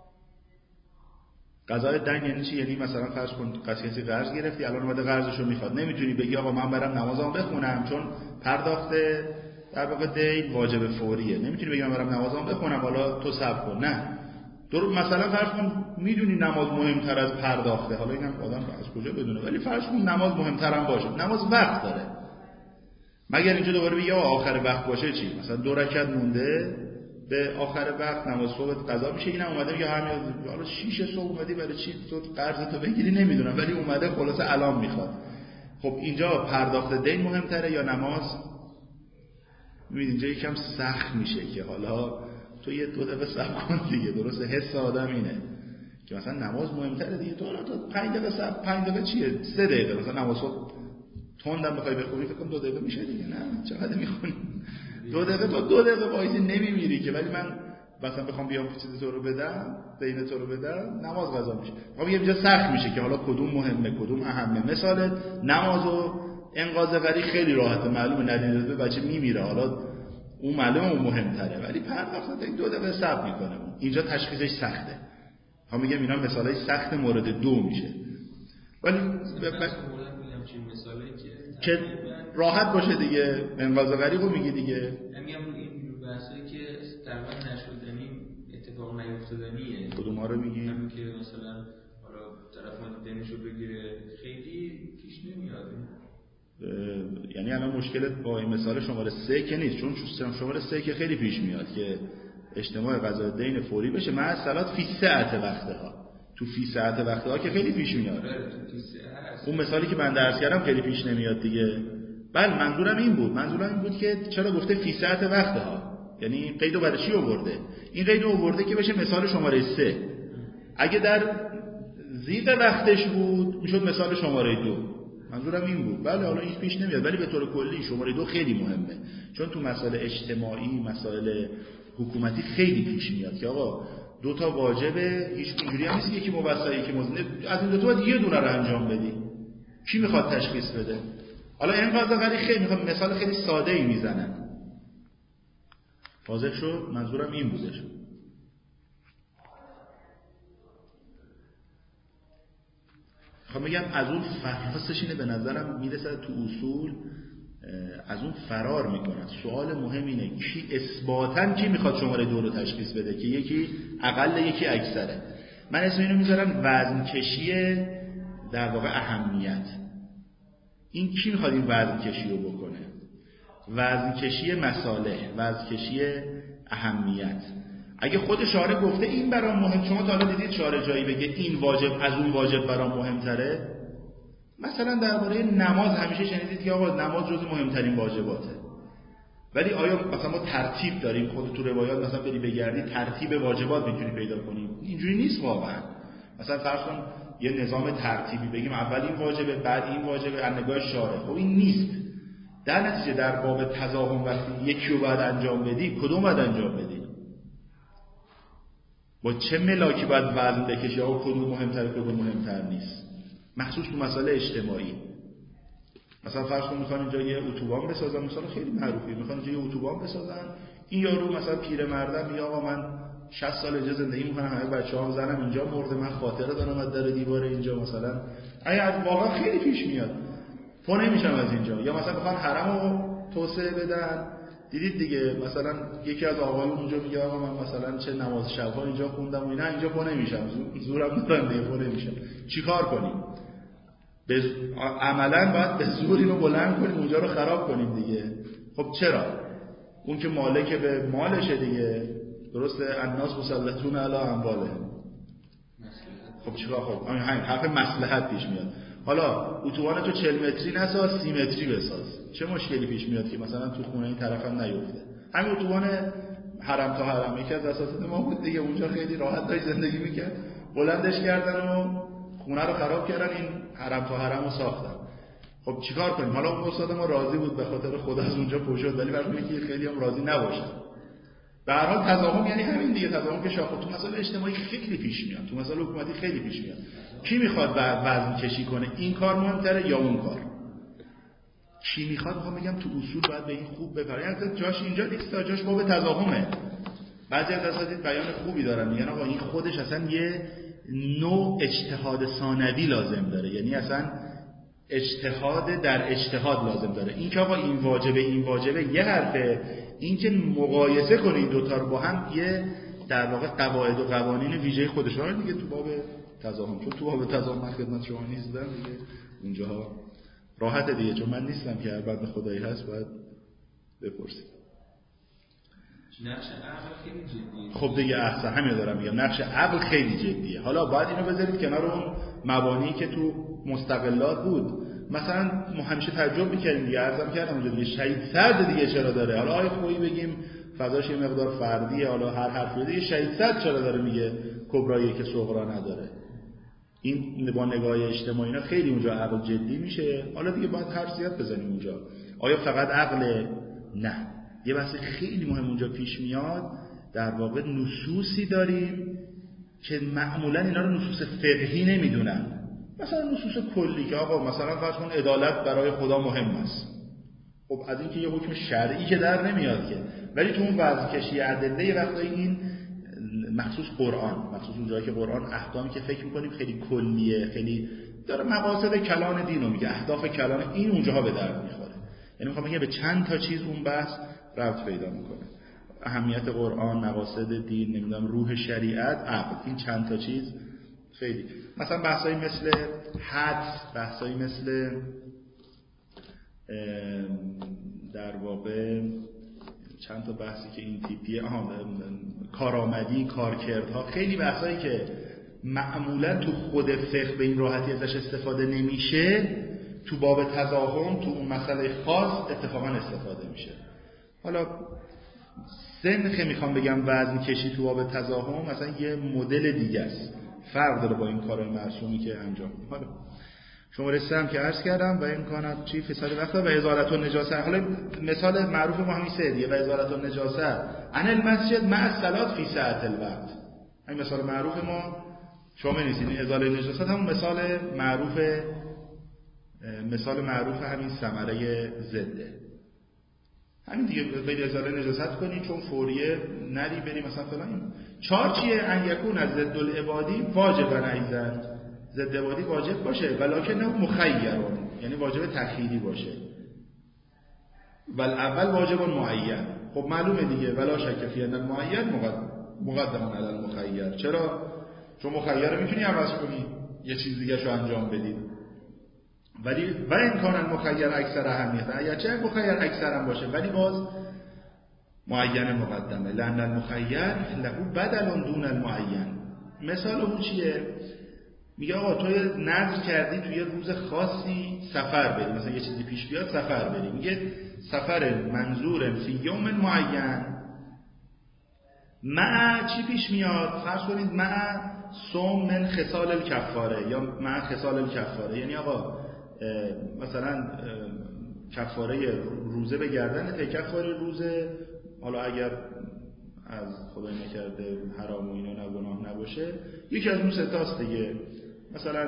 قضاء الدین یعنی چی؟ یعنی مثلا فرض کن کسی قرض گرفتی، الان اومده قرضشو میخواد، نمیتونی بگی آقا من برم نمازامو بخونم چون پرداخت در واقع دین واجب فوریه، نمیتونی بگی من برم نمازامو بخونم حالا تو صبر کن. نه، مثلا فرض کن میدونی نماز مهمتر از پرداخته، حالا اینم آدم از کجا بدونه، ولی فرض کن نماز مهمتر هم باشه، نماز وقت داره. مگر اینجا دوباره بگی آخر وقت باشه چی؟ مثلا 2 رکعت مونده به آخر وقت نماز صبح قضا میشه، اینم اومده میگه همین حالا 6 صبح اومدی برای چی تو قرض تو بگیری نمیدونم، ولی اومده خلاصه الان میخواد. خب اینجا پرداخت دین مهمتره یا نماز؟ ببین اینجا یکم سخت میشه که حالا تو یه 2 دقیقه صبر کن دیگه. درسته حس آدم اینه که مثلا نماز مهمتره دیگه، تو الان 5 دقیقه صبر، 5 دقیقه چیه 3 دقیقه مثلا نماز صبح تندم بخوای بخونی فکر کنم 2 دقیقه میشه دیگه. نه چقدر میخونی 2 دقیقه، تو 2 دقیقه وایسی نمیمیری که، ولی من مثلا بخوام بیام چیز تو رو بدم، دین تو رو بدم، نماز قضا میشه. خب اینجا سخت میشه که حالا کدوم مهمه کدوم اهمه. مثال نمازو انقاذ خیلی راحته، معلومه ندیده به بچه میمیره، حالا اون معلومه اون مهمتره، ولی پرداخت این 2 دقیقه صبر میکنه. اینجا تشخیصش سخته. ها میگم اینا مثالای سخت مورد 2 میشه. ولی که راحت باشه دیگه، انقاذ غریق رو میگی دیگه. میگم این بحثایی که تقریبا نشدنی، اتفاق نیفتادنیه. کدوما رو میگی؟ همین که مثلا حالا طرف ما دنشو بگیره خیلی پیش نمیاد. یعنی الان مشکلت با این مثال شماره 3 که نیست، چون شماره 3 که خیلی پیش میاد که اجتماع قضای دین فوری بشه مع الصلات فی ساعت وقتها. تو فی ساعت وقتها که خیلی پیش میاد. اون مثالی که من درس کردم خیلی پیش نمیاد دیگه. بله منظورم این بود که چرا گفته فی ساعت وقتها، یعنی قیدو برای چی آورده؟ این قیدو آورده که بشه مثال شماره 3. اگه در زیغ وقتش بود میشد مثال شماره 2. منظورم این بود. بله حالا این پیش نمیاد، ولی به طور کلی شماره 2 خیلی مهمه، چون تو مسائل اجتماعی، مسائل حکومتی خیلی پیش میاد که آقا 2 تا واجبه، هیچ اینجوری هم نیست یکی موسع یکی مزنه، از این 2 تا باید یه دونه رو انجام بدی. کی میخواد تشخیص بده؟ حالا انقاذ غریق خیلی میخواد مثال خیلی ساده ای میزنن. واضح شد؟ منظورم این بودش. خب میگم از اون فراسش اینه، به نظرم میرسه تو اصول از اون فرار میکنن. سوال مهم اینه کی اثباتاً کی میخواد شماره 2 رو تشخیص بده که یکی اقل یکی اکثره. من اسم اینو میذارم وزن کشی در واقع اهمیت. این کی میخواد این وزن کشی رو بکنه؟ وزن کشی مصالح، وزن کشی اهمیت. اگه خود شارع گفته این برام مهم، شما تا حالا دیدید شارع جایی بگه این واجب از اون واجب برام مهمتره؟ مثلا درباره نماز همیشه شنیدید که آقا نماز جزو مهمترین واجباته. ولی آیا مثلا ما ترتیب داریم؟ خود تو روایات مثلا بری بگردی ترتیب واجبات میتونی پیدا کنی؟ اینجوری نیست واقعا. مثلا فرض کن یه نظام ترتیبی بگیم اول این واجبه بعد این واجبه از نگاه شارع. خب این نیست. در نتیجه در باب تضاهم وقتی یکی رو باید انجام بدی، کدوم باید انجام بدی؟ با چه ملاکی باید وزن بکشی آقا کدوم مهمتره کدوم مهمتر نیست؟ مخصوص تو مسئله اجتماعی. مثلا فرض کن میخوان اینجا یه اتوبان بسازن، مثلا خیلی معروفی، میخوان اینجا یه اتوبان بسازن، این یارو مثلا پیرمرده میگه آقا من 60 سال اینجا زندگی میکنم، همه بچه‌ها زنم اینجا مرده، من خاطره دارم از در دیوار اینجا. مثلا اگه واقعا خیلی پیش میاد پا نمیشم از اینجا. یا مثلا بخوان حرمو توسعه بدن، دیدید دیگه مثلا یکی از آقایون اونجا میگه آقا من مثلا چه نماز شب‌ها اینجا خوندم و اینا، اینجا پا نمیشم، زورم دارن دیگه پا نمیشم. چیکار کنیم؟ عملاً باید به زور اینو بلند کنیم اونجا رو خراب کنیم دیگه. خب چرا؟ اون که مالک به مالشه دیگه، درسته؟ الناس مسلطون علی اموالهم. خب چرا؟ خب همین حرف مصلحت پیش میاد. حالا اتوبان تو 40 متری نساز، 30 متری بساز، چه مشکلی پیش میاد که مثلا تو خونه این طرف هم نیفته؟ همین اتوبان حرم تا حرم یکی از اساسات ما بود دیگه، اونجا خیلی راحت داشت زندگی میکرد، بلندش کردن و خونه رو خراب کردن، این حرم تا حرم رو ساختن. خب چیکار کنیم؟ حالا اون استاد ما راضی بود به خاطر خدا از اونجا پوشید، ولی وقتی که خیلی هم راضی نباشن. به هر حال تضاهم یعنی همین دیگه، تضاهم که شاخه تو مسائل اجتماعی خیلی پیش میاد، تو مسائل حکومتی خیلی پیش میاد. کی میخواد وزن کشی کنه؟ این کار مهمتره یا اون کار؟ کی میخواد؟ میخوام بگم تو اصول باید به این خوب بپرید. جاش اینجا نیست، جاش باب تضاهمه. بعضی از اساتید بیان خوبی دارن، میگن آقا این خودش اصلا یه نوع اجتهاد ثانوی لازم داره، یعنی اصلا اجتهاد در اجتهاد لازم داره. این که آقا این واجبه یه حرفه، این که مقایسه کنید دوتا رو با هم یه در واقع قواعد و قوانین ویژه خودشان دیگه تو باب تضاهم. چون تو باب تضاهم من خدمت شما نیستم دیگه، اونجاها راحته دیگه، چون من نیستم که هر بنده خدایی هست باید بپرسید. نقش عقل خیلی جدیه. خب دیگه احسن، همین دارم میگم، نقش عقل خیلی جدیه. حالا باید اینو بذارید کنار اون مبانی که تو مستقلات بود. مثلا ما همیشه تعجب می‌کردیم دیگه، عرضم کردم اونجا دیگه، شهید صدر دیگه چرا داره؟ حالا آیه خویی بگیم فضاش یه مقدار فردیه، حالا هر حرفی دیگه شهید صدر چرا داره میگه کبرایی که صغرا نداره؟ این با نگاه اجتماعی اینا خیلی اونجا عقل جدی میشه. حالا دیگه باید حرفیات بزنیم اونجا، آیا فقط عقل؟ نه، یه بحث خیلی مهم اونجا پیش میاد. در واقع نصوصی داریم که معمولا اینا رو نصوص فقهی نمیدونن، مثلا نصوص کلی که آقا مثلا فرض کن عدالت برای خدا مهم است. خب از این که یه حکم شرعی که در نمیاد که، ولی تو اون وضع کشی ادله وقتی این مخصوص اون جایی که قرآن احکامی که فکر می‌کنیم خیلی کلیه، خیلی داره مقاصد کلان دین رو میگه، اهداف کلان، این اونجاها به درد میخوره. یعنی میخوام بگم به چند تا چیز اون بحث ربط پیدا میکنه. اهمیت قرآن، مقاصد دین، نمیدونم روح شریعت، عقل، این چند تا چیز خیلی. مثلا بحثایی مثل حدس، بحثایی مثل در واقع چند تا بحثی که این تیپیه، کارآمدی، کارکردها، خیلی بحثایی که معمولا تو خود فقه به این راحتی ازش استفاده نمیشه، تو باب تضاهم تو اون مسئله خاص اتفاقا استفاده میشه. حالا سنخ میخوام بگم وزن کشی تو باب تضاهم مثلا یه مدل دیگه است، فرق داره با این کارهای مرسومی که انجام میدیم. حالا شماره 3 هم که عرض کردم و امکانات چی فساد وقت و ازالت النجاسه. حالا مثال معروف ما همین سه دیگه، و ازالت النجاسه عن المسجد مع الصلاه فی ساعة الوقت. این مثال معروف ما شما می‌نویسید ازاله نجاست، همون مثال معروف همین ثمره زده. همین دیگه برید ازاله نجاست کنی چون فوریه نری بری مثلا فلان. 4 چیه؟ ان یکون از ضد العبادی واجب نایزن، ضد عبادی واجب باشه ولکن نه مخیرون، یعنی واجب تخییری باشه. ول اول واجب معین. خب معلومه دیگه، ولا شک فی ان المعین مقدم علی المخیر. چرا؟ چون مخیر رو میتونی عوض کنی، یه چیز دیگه شو انجام بدی. ولی و امکان مخیر اکثر اهمیت، اگرچه مخیر اکثر هم باشه ولی باز معین مقدمه. لأن المخیر له بدل دون المعین. مثال اون چیه؟ میگه آقا تو نذر کردی توی روز خاصی سفر بری، مثلا یه چیزی پیش بیاد سفر بری، میگه سفر منظور فی یوم معین مع چی پیش میاد؟ فرض کنید مع صوم من خصال الکفاره یا مع خصال الکفاره، یعنی آقا مثلا کفاره روزه به گردن، کفاره روزه حالا اگر از خدای نکرده حرام و اینا نه گناه نباشه یکی از اون سه تاست دیگه. مثلا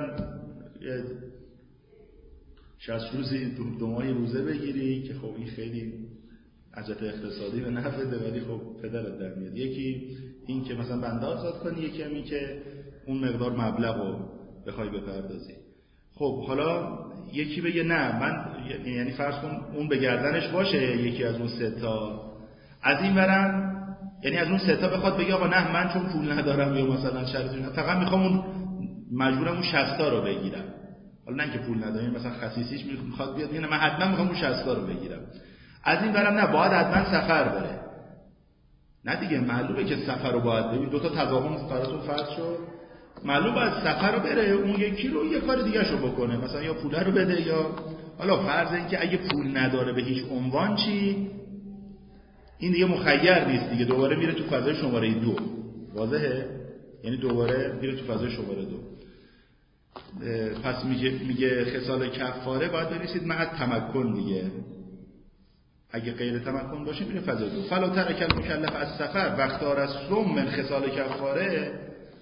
60 روزی 2 ماهی روزه بگیری که خب این خیلی اجت اقتصادی به نفع ده، ولی خب پدرت در میاد. یکی این که مثلا بنده آزاد کنی، یکی هم این که اون مقدار مبلغ رو بخوای بپردازی. خب حالا یکی بگه نه من، یعنی فرض کن اون به گردنش باشه یکی از اون سه تا، از این برم یعنی از اون سه تا بخواد بگه آقا نه من چون پول ندارم یا مثلا شرطی فقط میخوام اون مجبورم اون 60 تا رو بگیرم. حالا نه که پول ندارم، مثلا خصیصیش میخواد بیاد میگه من حتما میخوام اون 60 تا رو بگیرم. از این برم نه باید حتما سفر بره. نه دیگه معلومه که سفر رو باید ببین، 2 تا تضامن براتون فرض شد، معلومه باید سفر رو بره، اون یکی رو یه کار دیگه شو بکنه، مثلا یا پول رو بده یا حالا فرض این که اگه پول نداره به هیچ عنوان چی، این دیگه مخیر نیست دیگه، دوباره میره تو فضای شماره 2. واضحه؟ یعنی دوباره میره تو فضای شماره 2. پس میگه خصال کفاره باید بنویسید مع تمکن دیگه. اگه غیر تمکن باشه میره فضای 2. فلا ترک المکلف از سفر وقتار از صوم من خصال کفاره،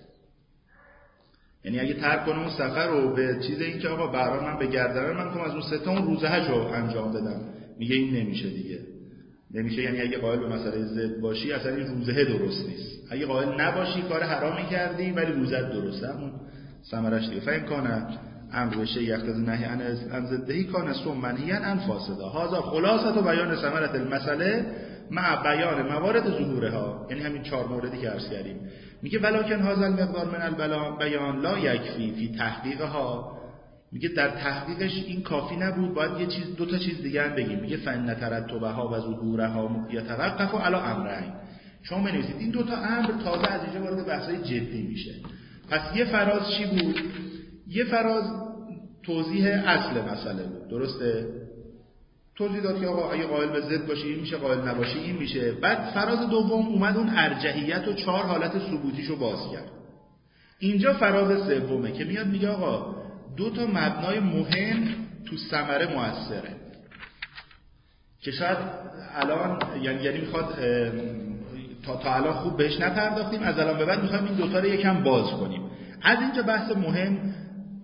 یعنی اگه ترک کنه اون سفر رو به چیز این که آقا برام من به گردن من کنم از اون 3 تا اون روزه‌شو انجام بدم، میگه این نمیشه دیگه. نمیشه، یعنی اگه قائل به مسئله ضد باشی اصلا این روزه درست نیست. اگه قائل نباشی کار حرامی کردی ولی روزه درسته، همون ثمرش دیگه. فهم کنه امر به شیء یقتضی نهی عن ضدهی کان صوم منهیا عن فاسده. هذا خلاصه و بیان ثمرة المساله مع بیان موارد ظهورها، یعنی همین 4 موردی که عرض کردیم. میگه ولکن هذا المقدار من البیان لا یکفی فی تحقیقها، میگه در تحقیقش این کافی نبود، باید یه چیز 2 تا چیز دیگه هم بگیم. میگه فن ترتبها و ظهورها یتوقف علی امرین. شما بنویسید این 2 تا امر تازه از اینجا وارد بحث‌های جدی میشه. پس یه فراز چی بود؟ یه فراز توضیح اصل مسئله بود، درسته؟ توضیح داد که آقا اگه قائل به ضد باشی این میشه، قائل نباشی این میشه. بعد فراز دوم اومد اون ارجحیت و 4 حالت ثبوتیشو باز کرد. اینجا فراز سومه که میاد میگه آقا 2 تا مبنای مهم تو ثمره موثره که شاید الان یعنی میخواد تا الان خوب بهش نپرداختیم، از الان به بعد میخوایم این 2 تا رو یکم باز کنیم. از اینجا بحث مهم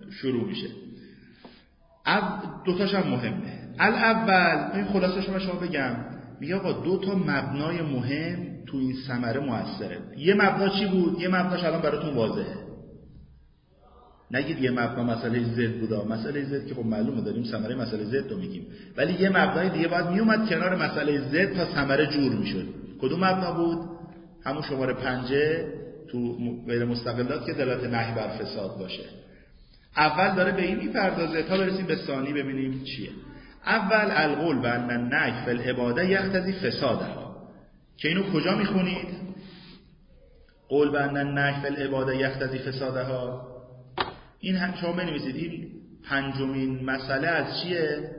شروع میشه. دو تاش هم مهمه. الاول این خلاصش رو شما بگم، میگه آقا دو تا مبنای مهم تو این ثمره موثره. یه مبنا چی بود؟ یه مبناش الان براتون واضحه. نگید یه مبنا مسئله زد بودا، مسئله زد که خب معلومه داریم ثمره مسئله زد رو میگیم، ولی یه مبنای دیگه باید میومد کنار مسئله زد تا ثمره جور میشد. کدوم مبنا بود؟ همون شماره 5 تو غیر مستقلات که دلالت نهی بر فساد باشه. اول داره به این میپردازه تا برسیم به ثانی ببینیم چیه. اول القول بان النهی فی العباده یقتضی فسادها، که اینو کجا میخونید؟ قول بان النهی فی العباده یقتضی فسادها. این هم شما بنویسید. این پنجمین مسئله از چیه؟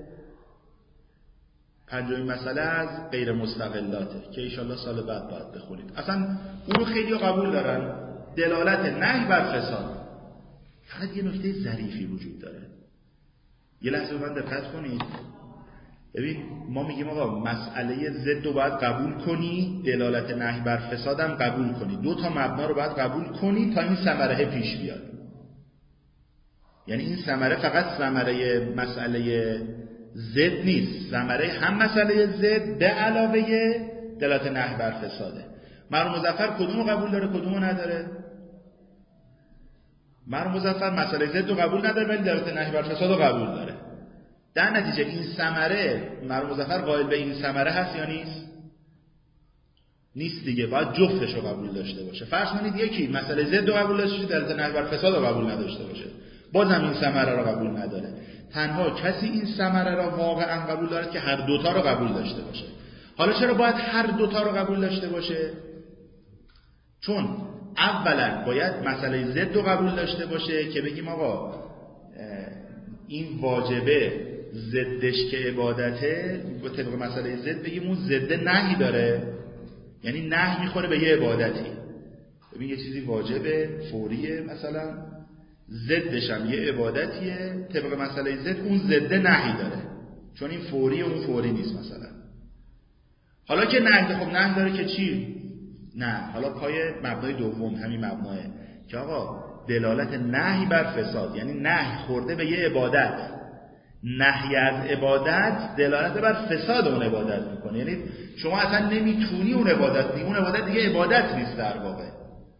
پنجمین مسئله از غیر مستقلاته که انشالله سال بعد باید بخونید. اصلا اونو خیلی قبول دارن، دلالت نهی بر فساد. فقط یه نکته ظریفی وجود داره. یه لحظه به من دقت کنید. ببین ما میگیم آقا مسئله ضد رو باید قبول کنی، دلالت نهی بر فساد هم قبول کنی. دو تا مبنا رو باید قبول کنی تا این ثمره پیش بیاد. یعنی این ثمره فقط ثمره مسئله ضد نیست، ثمره هم مسئله ضد به علاوه دلالت نهی بر فساده. مرحوم مظفر کدومو قبول داره کدومو نداره؟ مرحوم مظفر مسئله ضد رو قبول نداره ولی دلالت نهی بر فساد رو قبول داره. در نتیجه این ثمره مرحوم مظفر قائل به این ثمره هست یا نیست؟ نیست دیگه، باید جفتش رو قبول داشته باشه. فرض کنید یکی مسئله ضد رو قبول داشته باشه، دلالت نهی بر فساد رو قبول نداشته باشه، بازم این ثمره رو قبول نداره. تنها کسی این ثمره را واقعا قبول داره که هر دوتا رو قبول داشته باشه. حالا چرا باید هر دوتا رو قبول داشته باشه؟ چون اولا باید مسئله ضد رو قبول داشته باشه که بگیم آقا این واجبه ضدش که عبادته، با طبق مسئله ضد بگیم اون ضد نهی داره، یعنی نهی میخوره به یه عبادتی. ببین یه چیزی واجبه فوریه مثلا، ضدش هم یه عبادتیه، طبق مسئله ضد اون ضد نهی داره، چون این فوریه اون فوری نیست مثلا. حالا که نهی، خب نهی داره که چی؟ نه، حالا پای مبنای دوم همین مبناه که آقا دلالت نهی بر فساد، یعنی نهی خورده به یه عبادت، نهی از عبادت دلالت بر فساد اون عبادت میکنه. یعنی شما اصلا نمیتونی اون عبادت اون عبادت دیگه عبادت نیست در واقع.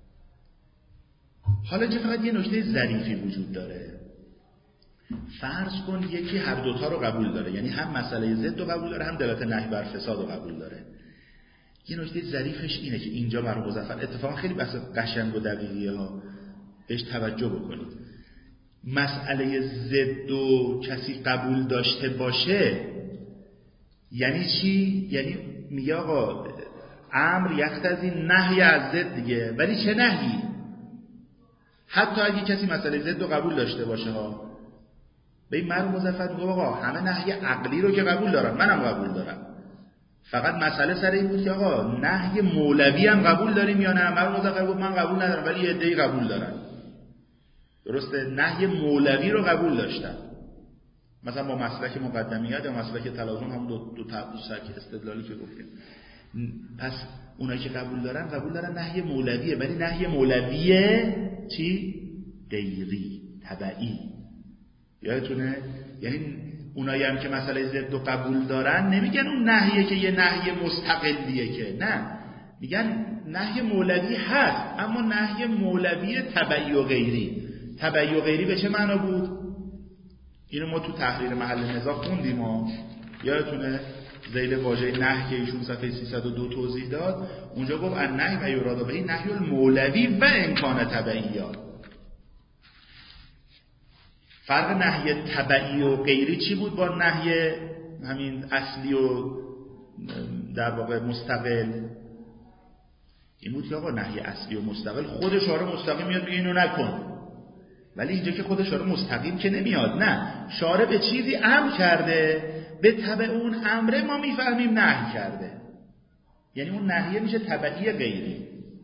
حالا چه فقط یه نکته ظریفی وجود داره. فرض کن یکی هر دوتا رو قبول داره، یعنی هم مسئله ضد رو قبول داره هم دلالت نهی بر فساد رو قبول داره. یه نکته ظریفش اینه که اینجا مرحوم مظفر اتفاقا خیلی بحث قشنگ و دقیقیه ها، بهش توجه بکنید. مسئله ضد و کسی قبول داشته باشه یعنی چی؟ یعنی میگه آقا امر یقتضی نهی از ضد دیگه، ولی چه نهی؟ حتی اگه کسی مسئله ضد رو قبول داشته باشه ها، به این مرحوم مظفر میگه آقا همه نهی عقلی رو که قبول دارن، منم قبول دارم، فقط مسئله سر این بود که آقا نهی مولوی هم قبول داریم یا نه؟ مرحوم مظفر گفت من قبول ندارم ولی یه عده‌ای قبول دارن. درسته، نهی مولوی رو قبول داشتن، مثلا با مسلک مقدمیت یا مسلک تلازم هم دو سبک استدلالی که گفتیم. پس اونایی که قبول دارن نهی مولویه، ولی نهی مولویه چی؟ غیری، تبعی. یادتونه؟ یعنی اونایی هم که مسئله ضد و قبول دارن نمیگن اون نهیه که یه نهی مستقلیه، که نه، میگن نهی مولوی هست اما نهی مولوی تبعی و غیری. تبعی و غیری به چه معنا بود؟ اینو ما تو تحریر محل نزاع خوندیم ها. یادتونه ذیل واژه نهی که ایشون صفحه 302 توضیح داد، اونجا گفت النهی و یراد به نهی المولوی و امکان تبعیات. فرق نهی تبعی و غیری چی بود با نهی همین اصلی و در واقع مستقل؟ این بود که آقا نهی اصلی و مستقل خود شارع مستقیم میاد میگه اینو نکن، ولی اینجا که خود شارع مستقیم که نمیاد، نه، شارع به چیزی امر کرده، به تبع اون امره ما میفهمیم نهی کرده، یعنی اون نهیه میشه تبعی غیری.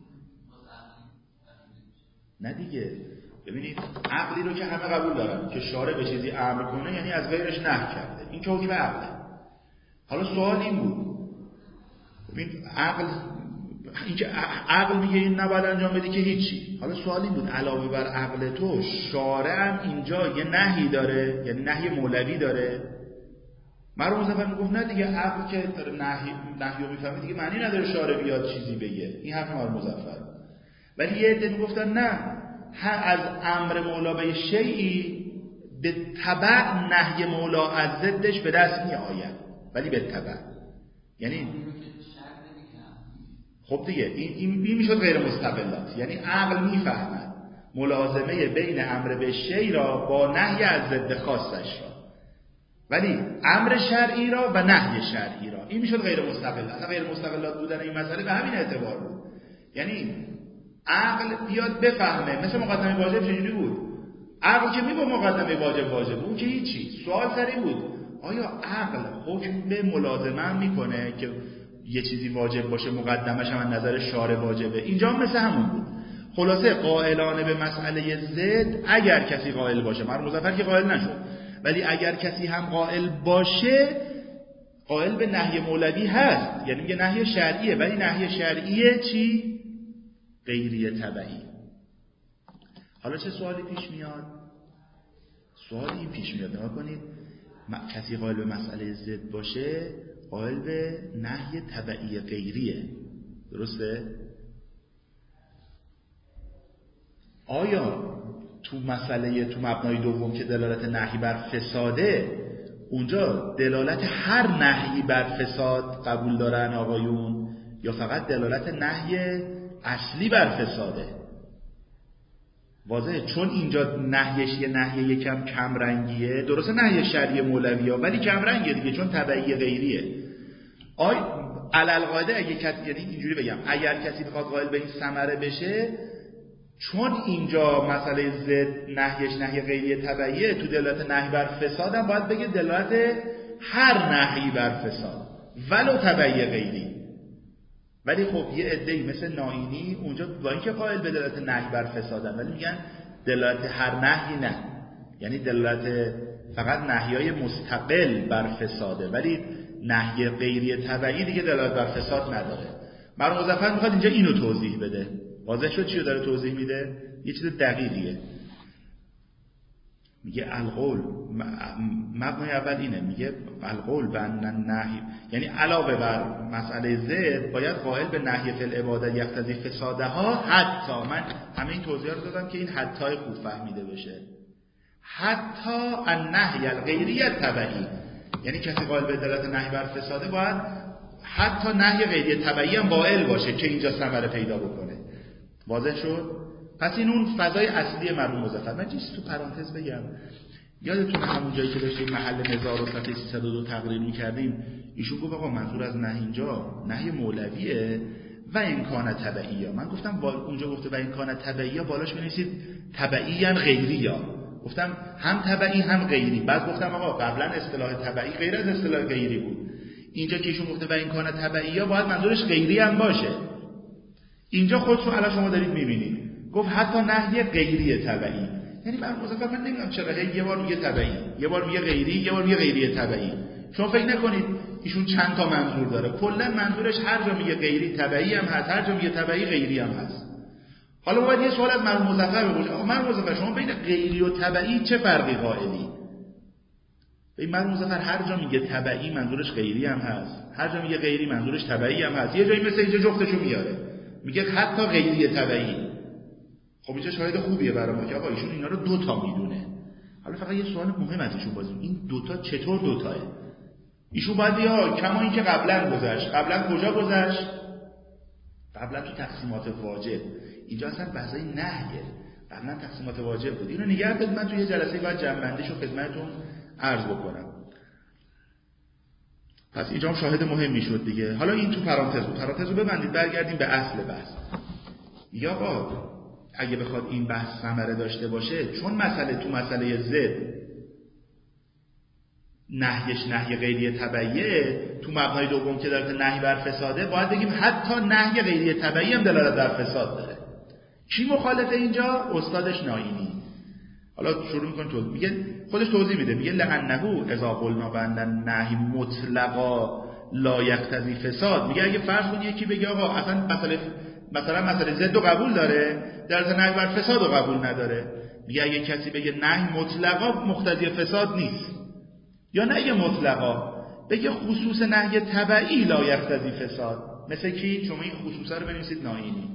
نه دیگه، ببینید عقلی رو که همه قبول دارن که شارع به چیزی امر کنه یعنی از غیرش نهی کرده، این که حکم عقله. حالا سوال این بود، ببین عقل اینکه عقل میگه این نباید انجام بدی که هیچی. حالا سوال این بود علاوه بر عقل تو شارع هم اینجا یه نهی داره، یعنی نهی مولوی داره. مرحوم مظفر میگفت نه دیگه عقل که داره نهی رو میفهمه دیگه معنی نداره شارع بیاد چیزی بگه. این حرف مرحوم مظفر. ولی یه عده میگفتن نه، از امر مولا به شیئی به تبع نهی مولا از ضدش به دست میآید، ولی به تبع. یعنی خب دیگه این میشد غیر مستقلات، یعنی عقل میفهمد ملازمه بین امر به شیء را با نهی از ضد خاصش را، ولی امر شرعی را و نهی شرعی را، این میشد غیر مستقل. اصلا غیر مستقلات بودن این مسئله به همین اعتبار بود، یعنی عقل بیاد بفهمه. مثل مقدمه واجب چجوری بود؟ عقل که میگه مقدمه واجب اون که هیچی. سوال سری بود آیا عقل حکم به ملازمه میکنه که یه چیزی واجب باشه مقدمش هم از نظر شارع واجبه؟ اینجا هم مثل همون بود. خلاصه قائلانه به مسئله ضد اگر کسی قائل باشه، مرحوم مظفر که قائل نشد، ولی اگر کسی هم قائل باشه قائل به نهی مولوی هست، یعنی میگه نهی شرعیه، ولی نهی شرعیه چی؟ غیری تبعی. حالا چه سوالی پیش میاد؟ سوالی پیش میاد نگاه کنید، کسی قائل به مسئله ضد باشه قائل به نهی تبعی غیریه، درسته؟ آیا تو مسئله تو مبنای دوم که دلالت نهی بر فساده، اونجا دلالت هر نهی بر فساد قبول دارن آقایون، یا فقط دلالت نهی اصلی بر فساده؟ واضحه، چون اینجا نهیش یه نهی یکم کم رنگیه، درسته نهی شرعی مولویه ولی کم رنگیه دیگه، چون تبعی غیریه. علالقاعده اگه کسی، یعنی اینجوری بگم، اگر کسی بخواد قائل به این ثمره بشه، چون اینجا مسئله ضد نهیش نهی غیری تبعیه، تو دلالت نهی بر فساد هم باید بگه دلالت هر نهی بر فساد ولو تبعی غیری. ولی خب یه عده‌ای مثل نائینی اونجا با اینکه قائل به دلالت نهی بر فسادن، ولی میگن دلالت هر نهی نه، یعنی دلالت فقط نهیای مستقل بر فساده، ولی نهی غیری تبعی دیگه دلالت بر فساد نداره. مرحوم مظفر میخواد اینجا اینو توضیح بده. واضح شد چی رو داره توضیح میده؟ یه چیز دقیقیه. میگه القول، مبنای اول اینه، میگه القول بان النهی، یعنی علاوه بر مسئله ضد باید قائل به نهی فی العباده یقتضی فسادها، حتی من همه این توضیح رو دادم که این حتی خوب فهمیده بشه، حتی النهی الغیری تبعی، یعنی کسی قائل به دلالت نهی بر فساده باید حتی نهی غیری تبعی هم قائل باشه که اینجا ثمره پیدا بکنه. واضح شد؟ پس این اون فضای اصلی مرحوم مظفر. من چیزی تو پرانتز بگم، یادتون همون جایی که داشتیم محل نزاع رو صفحه 302 تقریر می‌کردیم، ایشون گفت آقا منظور از نهی اینجا نهی مولویه و امکان تبعیه. من گفتم اونجا گفته و امکان تبعیه، بالاش می‌نویسید تبعیاً غیریه. گفتم هم تبعی هم غیری. بعد گفتم آقا قبلا اصطلاح تبعی غیر از اصطلاح غیری بود، اینجا که ایشون گفته و امکان تبعیه باید منظورش غیری هم باشه. اینجا خودتون الان شما دارید می‌بینید گفت حتی نهی غیری تبعی، یعنی من مظفر من نمیدونم چرا یه بار میگه تبعی، یه بار میگه غیری، یه بار میگه غیری تبعی. شما فکر نکنید ایشون چند تا منظور داره، کلا منظورش هر جا میگه غیری تبعی هم هست، هر جا میگه تبعی غیری هم هست. حالا باید یه سوال از مرحوم مظفر بپرسید، آقا مرحوم مظفر شما بین غیری و تبعی چه فرقی قائلی؟ این مرحوم مظفر هر جا میگه تبعی منظورش غیری هم هست، هر جا میگه غیری منظورش تبعی هم هست، یه جایی مثل اینجا جفتشو میاره، میگه حتی غیری تبعی. خب اینجا شاهد خوبیه برای ما که آقا ایشون اینا رو دو تا میدونه. حالا فقط یه سوال مهم از ایشون بازیم، این دوتا چطور دوتاه؟ ایشون باید یا کما این که قبلا گذشت، قبلا کجا گذشت؟ قبلا تو تقسیمات واجب. اینجا اصلا بحثای نهیه، قبلا تقسیمات واجب بود. اینو نگه دارید، من توی یه جلسه بعد جمع‌بندیشو خدمتتون عرض بکنم. پس اینجا هم شاهد مهمی شد دیگه. حالا این تو پرانتز بود، پرانتز رو ببندید، برگردیم به اصل بحث. یا آقا اگه بخواد این بحث ثمره داشته باشه، چون مسئله تو مسئله ضد نهیش نهی غیری تبعیه، تو مبنای دوم که داره نهی بر فساده، باید بگیم حتی نهی غیری تبعی هم دلالت بر فساد داره. کی مخالفه اینجا؟ استادش نائینی. حالا شروع می‌کنه تو میگه، خودش توضیح میده، میگه لعنه اذا قلنا بان النهی مطلقا لا یقتضی فساد. میگه اگه فرض کنید یکی بگه آقا اصلا مثلا مسئله ضد و قبول داره، در حالت نهی بر فساد و قبول نداره. میگه اگه کسی بگه نهی مطلقا مقتضی فساد نیست، یا نهی مطلقا بگه خصوص نهی تبعی لا یقتضی فساد، مثل کی؟ شما این خصوصا رو بنویسید ناینی.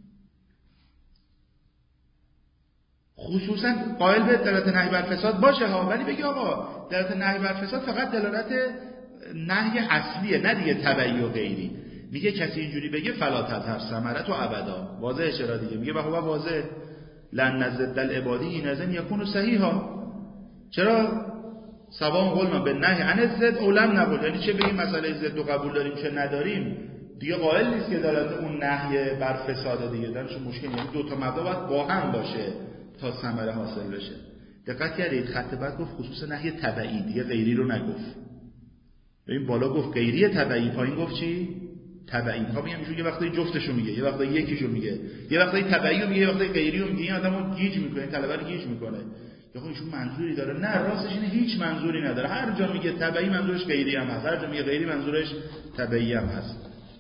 خصوصا قائل به دلالت نهی بر فساد باشه ها، ولی بگی آقا دلالت نهی بر فساد فقط دلالت نهی اصلیه، نه دیگه تبعی و غیری. میگه کسی اینجوری بگه فلا تظهر ثمرت و ابدا. واضحه چرا دیگه؟ میگه بخواه واضح لن نزد العبادی این ازن یکون صحیحا. چرا؟ سواء قلنا به نهی عن الضد او لم نقل، یعنی چه بگیم مسئله ضد و قبول داریم چه نداریم، دیگه قائل نیست که دلالت اون نهی بر فساد دیگه. درش مشکل، یعنی دو تا مبدا باید با هم باشه تا ثمره حاصل بشه. دقت کردید خط بعد گفت خصوص نهی تبعی، دیگه غیری رو نگفت. ببین بالا گفت غیری تبعی، پایین گفت چی؟ تبعی. ها میگم ایشون یه وقتایی جفتشو میگه، یه وقتایی یکیشو میگه، یه وقتایی تبعی رو میگه، یه وقتایی غیری رو میگه. این آدمو گیج میکنه، طلبه رو گیج میکنه. یا ایشون منظوری داره؟ نه، راستش اینه هیچ منظوری نداره. هر جا میگه تبعی منظورش غیری هم هست، هر جا میگه غیری منظورش تبعی هم هست.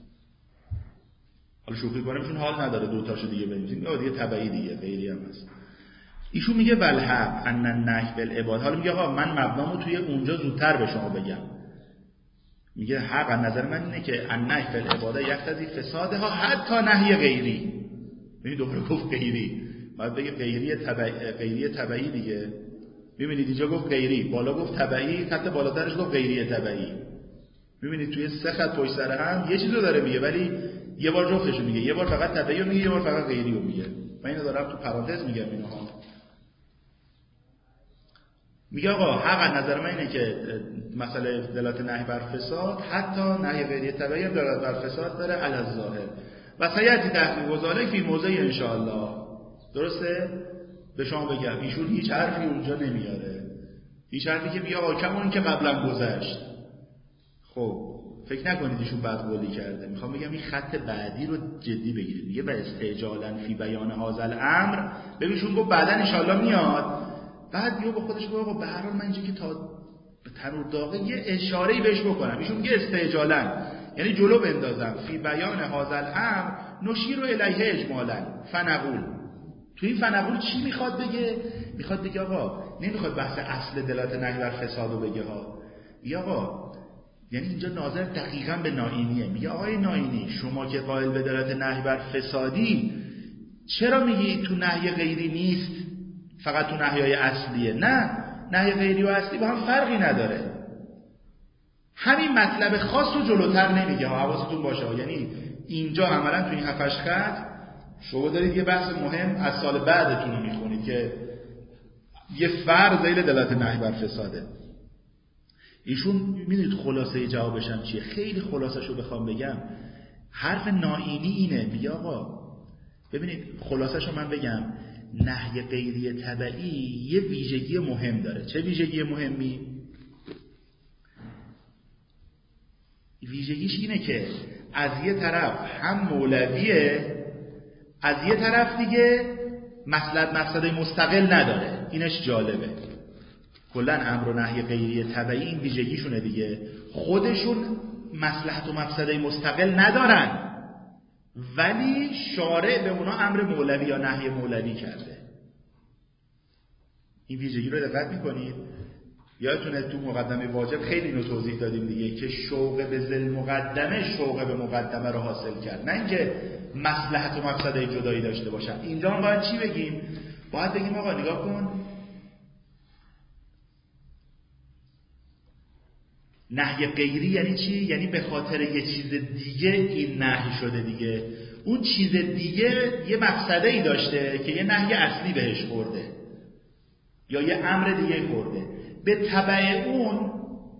حالا شوخی کنه ایشون حال نداره دو تاشو دیگه بنویسیم، یا دیگه تبعی دیگه غیری هم هست. ایشون میگه والحق ان النهی بالعباد. حالا میگه آقا من مبنامو توی اونجا زودتر به شما بگم. میگه حق از نظر من اینه که النهی بالعباد یقتضی فسادها حتی نهی غیری. ببین دوباره گفت غیری، بعد بگه غیری تبعی دیگه. ببینید اینجا گفت غیری، بالا گفت تبعی، خط بالاترش گفت غیری تبعی. ببینید توی سه خط پشت سر هم یه چیزو داره میگه، ولی یه بار جفتشو میگه، یه بار فقط تبعی رو میگه، یه بار فقط غیری رو میگه. من اینو دارم تو پرانتز میگم اینها. میگه آقا حق از نظر من اینه که مسئله دلالت نهی بر فساد حتی نهی غیری تبعی هم دلالت بر فساد داره علی الظاهر و سیأتی تحقیق و ذالک فی موضع ان شاء الله. درسته؟ به شما بگم ایشون هیچ حرفی اونجا نمیاره، هیچ حرفی که بگه آقا کمون که قبلا گذشت. خب فکر نکنید ایشون بد قولی کرده. میخوام بگم این خط بعدی رو جدی بگیرید. میگه و استعجالا فی بیان هذا الامر. ببینشون گفت بعدا ان شاء الله میاد، بعد یهو به خودش گفت آقا به هر حال من اینجا که تا تنور داغه یه اشاره‌ای بهش بکنم. ایشون میگه استعجالا یعنی جلو بندازم فی بیان هذا الامر نشیر الیه اجمالا فنقول. تو این فنقول چی میخواد بگه؟ میخواد بگه آقا نمیخواد بحث اصل دلالت نهی بر فساد رو بگه ها. میگه آقا یعنی اینجا ناظر دقیقاً به ناینیه. میگه آقای ناینی شما که قائل به دلالت نهی بر فسادی چرا میگی تو نهی غیری نیست، فقط تو نهی‌های اصلیه؟ نه، نهی غیری و اصلی با هم فرقی نداره. همین مطلب خاص رو جلوتر نمیگه، حواستون باشه. یعنی اینجا عملاً تو این 7-8 خط شما دارید یه بحث مهم از سال بعدتون رو میخونید که یه فرض ذیل دلالت نهی بر فساده. ایشون میدونید خلاصه جوابش هم چیه؟ خیلی خلاصه‌شو بخوام بگم حرف ناینی اینه. میگه آقا ببینید خلاصه‌شو من بگم، نهی غیری تبعی یه ویژگی مهم داره. چه ویژگی مهمی؟ ویژگیش اینه که از یه طرف هم مولویه، از یه طرف دیگه مقصد مستقل نداره. اینش جالبه. کلاً امر و نهی غیری تبعی این ویژگیشونه دیگه، خودشون مصلحت و مفسده مستقل ندارن، ولی شارع به اونا امر مولوی یا نهی مولوی کرده. این ویژگی رو دقت میکنید؟ یادتونه تو مقدمه واجب خیلی اینو توضیح دادیم دیگه که شوق به ذل مقدمه شوق به مقدمه رو حاصل کرد، نه اینکه مصلحت و مفسده جدایی داشته باشن. اینجا ما باید چی بگیم؟ باید بگیم آقا نگاه کن، نهی غیری یعنی چی؟ یعنی به خاطر یه چیز دیگه این نهی شده دیگه. اون چیز دیگه یه مقصده ای داشته که یه نهی اصلی بهش خورده یا یه امر دیگه خورده، به تبع اون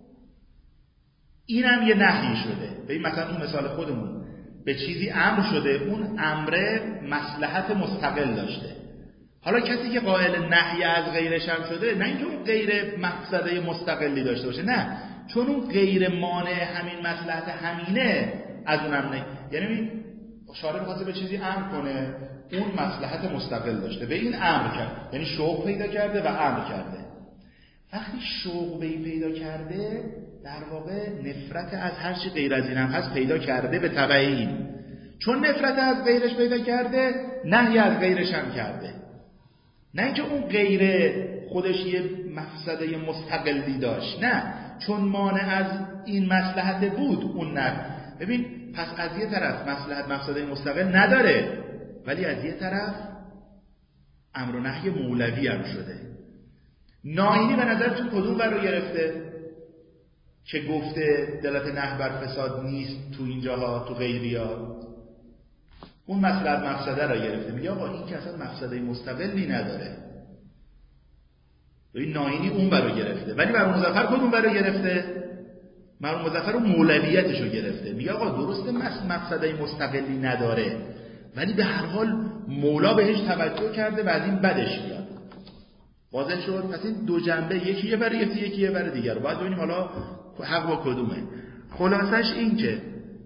اینم یه نهی شده. ببین مثلا اون مثال خودمون به چیزی امر شده، اون امر مصلحت مستقل داشته. حالا کسی که قائل نهی از غیرش هم شده، نه اینکه اون غیر مقصده مستقلی داشته باشه، نه، چون اون غیر مانع همین مصلحت همینه از اونم نه. یعنی شارع می‌خواسته به چیزی امر کنه، اون مصلحت مستقل داشته، به این امر کرد، یعنی شوق پیدا کرده و امر کرده. وقتی شوق به این پیدا کرده در واقع نفرت از هر چی غیر از این هم هست پیدا کرده به تبع این. چون نفرت از غیرش پیدا کرده، نهی از غیرش هم کرده. نه اینکه اون غیر خودش یه مفسده مستقلی داشت، نه، چون مانع از این مصلحت بود اون نه. ببین پس از یه طرف مصلحت مفسده مستقل نداره، ولی از یه طرف امر و نهی مولوی هم شده. ناینی به نظرتون کدوم ور رو گرفته که گفته دلالت نهی بر فساد نیست تو اینجاها، تو غیریا؟ اون مصلحت مفسده را گرفته، میگه آقا این که اصلا مفسده مستقلی نداره. این ناینی اون ور رو گرفته، ولی مرحوم مظفر کدوم ور رو گرفته؟ مرحوم مظفر اون مولویتش رو گرفته، میگه آقا درسته مفسده مستقلی نداره، ولی به هر حال مولا بهش توجه کرده و از این بدش میاد. واضح شد؟ پس این دو جنبه، یکی یه بره یکی یه بره دیگر، باید ببینیم حالا حق با کدومه. خلاصش این که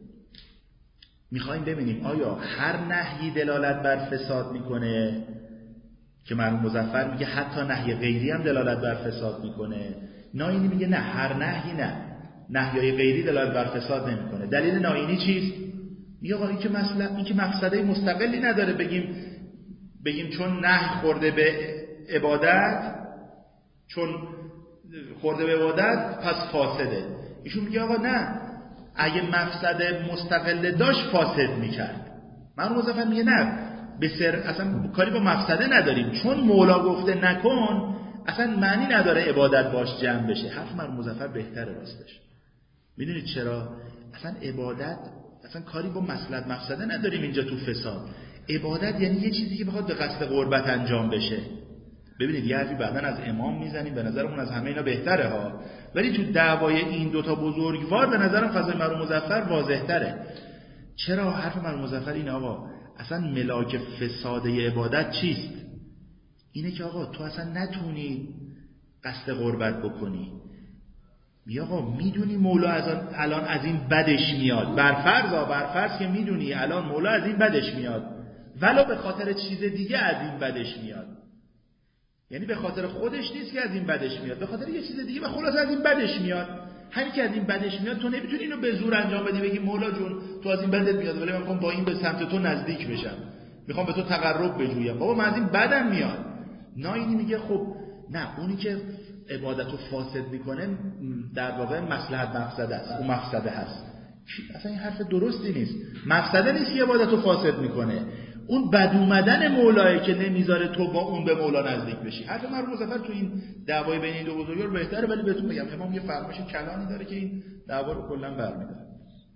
میخوایم ببینیم آیا هر نهی دلالت بر فساد میکنه، که مرحوم مظفر میگه حتی نهی غیری هم دلالت بر فساد میکنه. ناینی میگه نه، هر نهی نه، نهیای غیری دلالت بر فساد نمیکنه. دلیل ناینی چیست؟ میگه آقا این که مفسده مستقلی نداره بگیم چون نهی خورده به عبادت، چون خورده به عبادت پس فاسده. ایشون میگه آقا نه، اگه مفسده مستقل داشت فاسد میکرد. مرحوم مظفر میگه نه، اصلا کاری با مفسده نداریم، چون مولا گفته نکن اصلا معنی نداره عبادت باش جمع بشه. حرف مرحوم مظفر بهتره راستش. میدونید چرا؟ اصلا عبادت اصلا کاری با مصلحت مفسده نداریم اینجا تو فساد. عبادت یعنی یه چیزی که بخواد به قصد قربت انجام بشه. ببینید یه حرفی بعدن از امام میزنیم، به نظرمون از همه اینا بهتره ها، ولی تو دعوای این دوتا بزرگوار به نظرم فضای مرحوم مظفر واضح تره. چرا؟ حرف مرحوم مظفر اینه آقا اصلا ملاک فساد عبادت چیست؟ اینه که آقا تو اصلا نتونی قصد قربت بکنی. بیا آقا میدونی مولا الان از این بدش میاد، برفرض که میدونی الان مولا از این بدش میاد، ولو به خاطر چیز دیگه از این بدش میاد. یعنی به خاطر خودش نیست که از این بدش میاد، به خاطر یه چیز دیگه و خلاص از این بدش میاد. همین که از این بدش میاد تو نمیتونی اینو به زور انجام بدی، بگی مولا جون تو از این بدت میاد ولی من میخوام با این به سمت تو نزدیک بشم، میخوام به تو تقرب بجویم، بابا من از این بدم میاد. ناینی میگه خب نه، اونی که عبادتو فاسد میکنه در واقع مصلحت مفسده است، اون مفسده هست. اصلا این حرف درستی نیست. مفسده نیست که عبادتو فاسد میکنه، اون بد اومدن مولاه که نمیذاره تو با اون به مولا نزدیک بشی. حرف مرحوم مظفر تو این دعوای بین این دو بزرگوار بهتره، ولی بهتون بگم امام یه فرمایش کلانی داره که این دعوا رو کلا برمی‌داره.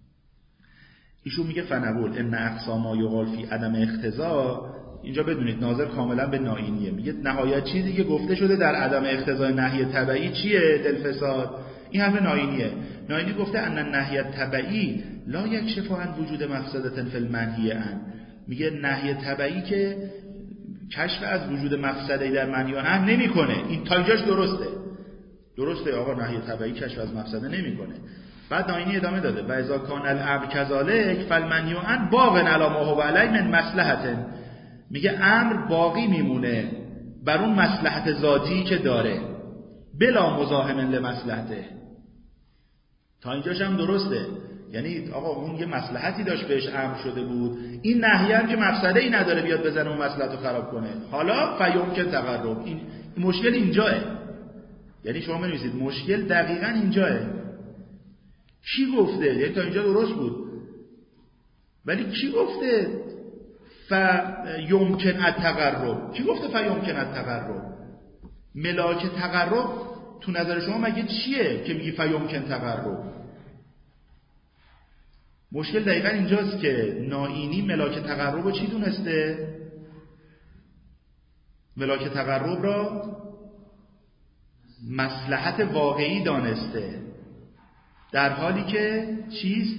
ایشون میگه فنقول ان اقصا ما یقال فی عدم اقتضا، اینجا بدونید ناظر کاملا به ناینیه، میگه نهایت چیزی که گفته شده در عدم اقتضای نهی تبعی چیه؟ دلفساد. این همه ناینیه. ناینی گفته ان النهی تبعی لا یکشف عن وجود مفسدة فی المنهی عن، میگه نهی تبعی که کشف از وجود مفسده در منهی عنه نمیکنه. این تا اینجاش درسته آقا، نهی تبعی کشف از مفسده نمیکنه. بعد ناینی ادامه داده و اذا کان الامر کذالک فالمنهی عنه باق علی ما هو علی من مصلحت، میگه امر باقی میمونه بر اون مصلحت ذاتی که داره بلا مزاحم لمصلحته. تا اینجاش هم درسته، یعنی آقا اون یه مصلحتی داشت بهش امر شده بود، این نهی هم که مفسده ای نداره بیاد بزنه اون مصلحت رو خراب کنه. حالا فیمکن تقرب، این مشکل اینجاه. یعنی شما بنویسید مشکل دقیقاً اینجاه. کی گفته؟ یعنی تا اینجا درست بود، ولی کی گفته فیمکن التقرب؟ کی گفته فیمکن التقرب؟ ملاک تقرب تو نظر شما مگه چیه که میگی فیمکن تقرب؟ مشکل دقیقا اینجاست که ناینی ملاک تقرب رو چی دونسته؟ ملاک تقرب را مصلحت واقعی دانسته، در حالی که چیست؟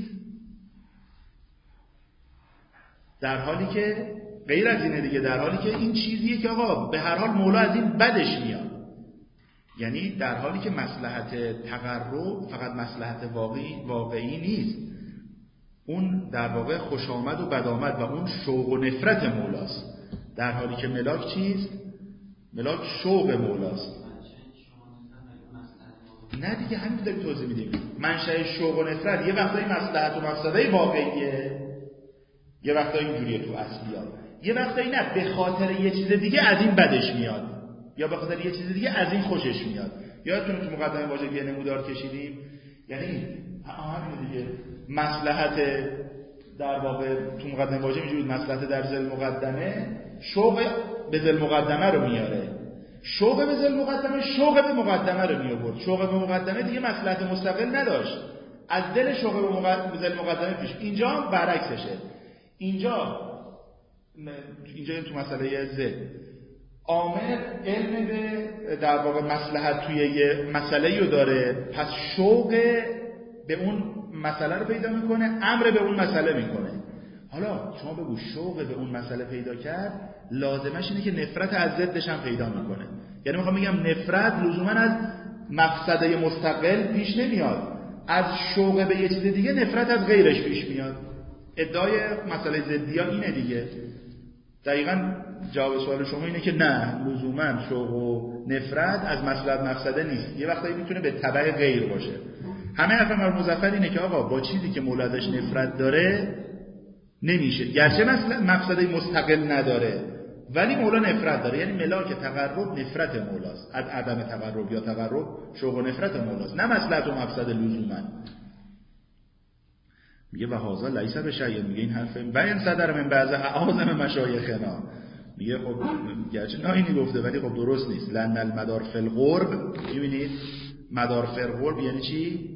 در حالی که غیر از اینه دیگه، در حالی که این چیزیه که آقا به هر حال مولا از این بدش میاد. یعنی در حالی که مصلحت تقرب فقط مصلحت واقعی نیست، اون در واقع خوش آمد و بد آمد و اون شوق و نفرت مولاست، در حالی که ملاک چیست؟ ملاک شوق مولاست. نه دیگه همین داریم توضیح میدیم. منشأ شوق و نفرت یه وقتایی مصلحت و مفسده واقعیه، یه وقتایی اینجوریه تو اصلیات، یه وقتایی نه به خاطر یه چیز دیگه از این بدش میاد یا به خاطر یه چیز دیگه از این خوشش میاد. یادتونه تو مقدمه واژه یه نمودار کشیدیم، یعنی همین دیگه مصلحت در واقع تو مقدمه واژه میجوید مصلحت در ذیل مقدمه شوق به ذیل مقدمه رو میاره، شوق به ذیل مقدمه شوق به مقدمه رو میآورد. شوق به مقدمه دیگه مصلحت مستقل نداشت، از دل شوق به ذیل مقدمه پیش. اینجا برعکسشه. اینجا تو مسئله ذیل عامل علم به در واقع مصلحت توی یه مسئله رو داره، پس شوق به اون مسئله رو پیدا میکنه، امر به اون مسئله میکنه. حالا شما بگو شوق به اون مسئله پیدا کرد، لازمش اینه که نفرت از ضدش هم پیدا میکنه. یعنی میخوام بگم نفرت لزوما از مفسده مستقل پیش نمیاد، از شوق به یه چیز دیگه نفرت از غیرش پیش میاد. ادعای مسئله ضدی‌ها اینه دیگه. دقیقاً جواب سوال شما اینه که نه، لزوما شوق و نفرت از مصلحت مفسده نیست، یه وقتایی میتونه به تبع غیر باشه. همه حرف مرحوم مظفر اینه که آقا با چیزی که مولا ازش نفرت داره نمیشه، گرچه مفسده مستقل نداره ولی مولا نفرت داره. یعنی ملاک تقرب نفرت مولاست، از عدم تقرب یا تقرب شوق و نفرت مولاست، نه مصلحت و مفسده لزوما. میگه و هذا لیس بشیء، میگه این حرف بیان صدر من بعض اعاظم مشایخنا. میگه خب گرچه ناینی گفته ولی خب درست نیست. لأن المدار فی القرب، میبینید مدار فی القرب یعنی چی؟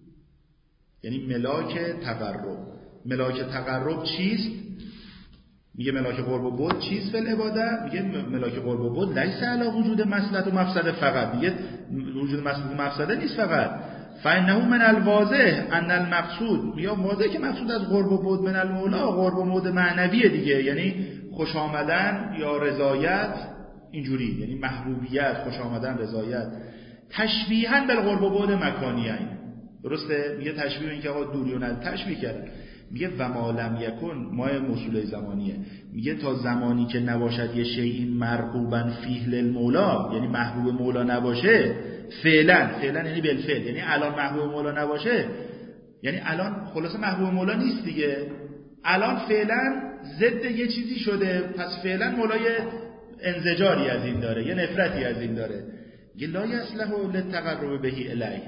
یعنی ملاک تقرب. ملاک تقرب چیست؟ میگه ملاک قرب و بود چیست فی العباده؟ میگه ملاک قرب و بود لیس علی وجود مصلحت و مفسده فقط، میگه وجود مصلحت و مفسده نیست فقط. فانه من الواضح ان المقصود، یا واضحه که مقصود از قرب و بود من المولا قرب و بود معنویه دیگه، یعنی خوش آمدن یا رضایت، اینجوری یعنی محبوبیت، خوش آمدن، رضایت. تشبیها بالقرب و بود مکانیه، درسته؟ میگه تشبیه این که آقا دوری و نزدیکی تشبیه کرد. میگه و ما لم یکن، ما موصوله زمانیه، میگه تا زمانی که نباشد یه شیء مرغوبا فیه للمولا، یعنی محبوب مولا نباشه، فعلا یعنی بالفعل، یعنی الان محبوب مولا نباشه، یعنی الان خلاصه محبوب مولا نیست دیگه، الان فعلا ضد یه چیزی شده، پس فعلا مولا یه انزجاری از این داره، یه نفرتی از این داره. میگه لا یصلح للتقرب بهی الیه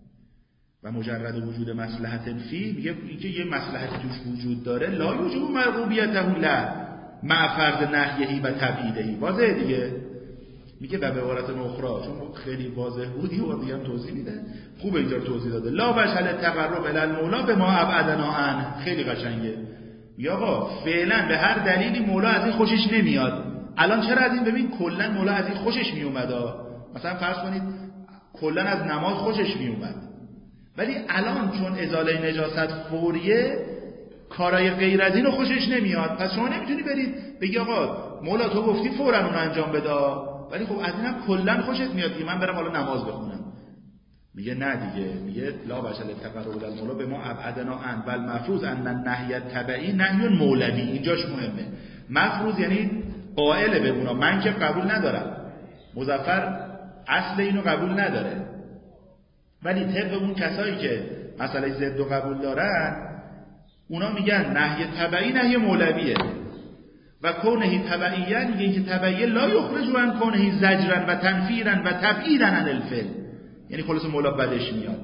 و مجرد وجود مصلحت فی، میگه اینکه یه مصلحتی توش وجود داره، لا یوجب مرغوبیته له مع فرض نهیهی و تبعیدهی. واضحه دیگه. میگه به عبارت اخرى، چون خیلی واضح بودی و دیگه هم توضیح میده، خوب اینجا توضیح داده. لا بشل تقرب الی المولا به ما ابعدنا عنه، خیلی قشنگه. یا آقا فعلا به هر دلیلی مولا از این خوشش نمیاد. الان چرا از این؟ ببین کلا مولا از این خوشش میومد. مثلا فرض کنید کلا از نماز خوشش میومد، ولی الان چون ازاله نجاست فوریه، کارای غیر از اینو خوشش نمیاد. پس شما نمیتونی برید بگی آقا مولا تو گفتی فوراً اون انجام بده، ولی خب از اینم کلا خوشت میاد که من برم حالا نماز بخونم. میگه نه دیگه، میگه لا بشل تقرب المولا به ما ابعدنا عن بل مفروض ان النهی تبعی نهی مولوی. اینجاش مهمه. مفروض یعنی قائل به اونا، من که قبول ندارم، مظفر اصل اینو قبول نداره، ولی طبق اون کسایی که مسئله ضد و قبول دارن اونا میگن نهی تبعی نهی مولویه و کونهی تبعیه، میگه اینکه تبعیه لا یخرج عن کونهی زجرا و تنفیرا و تبعیدا عن الفعل، یعنی خلاصه مولا بدش میاد.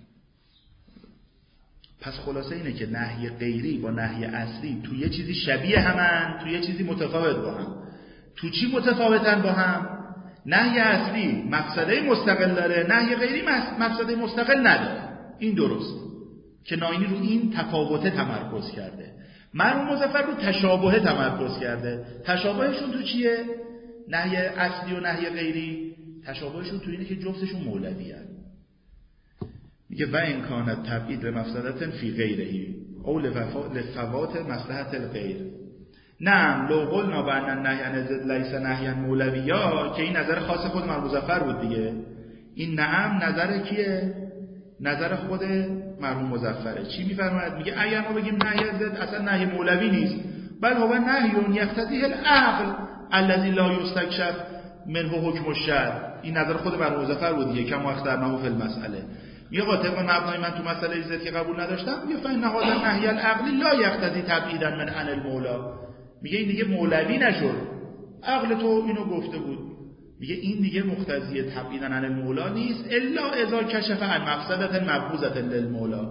پس خلاصه اینه که نهی غیری با نهی اصلی تو یه چیزی شبیه همن، تو یه چیزی متفاوت با هم. تو چی متفاوتن با هم؟ نهی اصلی مفسده مستقل داره، نهی غیری مفسده مستقل نداره. این درست که ناینی رو این تفاوته تمرکز کرده، مرحوم مظفر رو تشابه تمرکز کرده. تشابهشون تو چیه؟ نهی اصلی و نهی غیری تشابهشون تو اینه که جفتشون مولوی هست. میگه و این کانت تبعید مفسدت فی غیرهی او لفوات مصلحت الغیر. نعم لو قلنا بان النهی عن الضد لیس نهیا مولویا، که این نظر خاص خود مرحوم مظفر بود دیگه. این نعم نظر کیه؟ نظر خود مرحوم مظفره. چی میفرماید؟ میگه اگر ما بگیم نهی از ضد اصلا نهی مولوی نیست، بل هو نهی یقتضی العقل الذی لا یستکشف، منه حکم الشرع. این نظر خود مرحوم مظفر بود دیگه، کما اخترناه فی المسئله. میگه طبق مبنای من تو مسئله زد که قبول نداشتم، میگه فإن هذا النهی العقلی لا یقتضی تبعیدا من عن المولا. میگه این دیگه مولوی نشد، عقل تو اینو گفته بود. میگه این دیگه مقتضی تبعیدا عن المولا نیست الا اذا کشف عن مقصدة مبغوضة للمولا،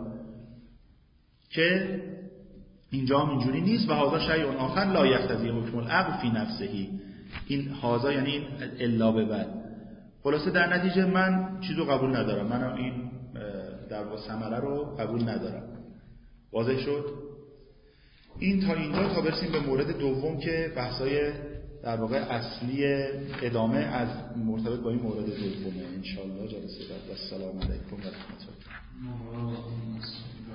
که اینجا هم اینجوری نیست. و هذا شیء آخر لا یقتضی حکم العقل فی نفسه. این هذا یعنی این الا به بعد. خلاصه در نتیجه من چیزو قبول ندارم، منم این در واقع ثمره رو قبول ندارم. واضح شد؟ این تا اینجا، تا برسیم به مورد دوم که بحثای در واقع اصلی ادامه از مرتبط با این مورد دومه. ان شاء الله جلسه بعد. السلام علیکم و رحمت الله.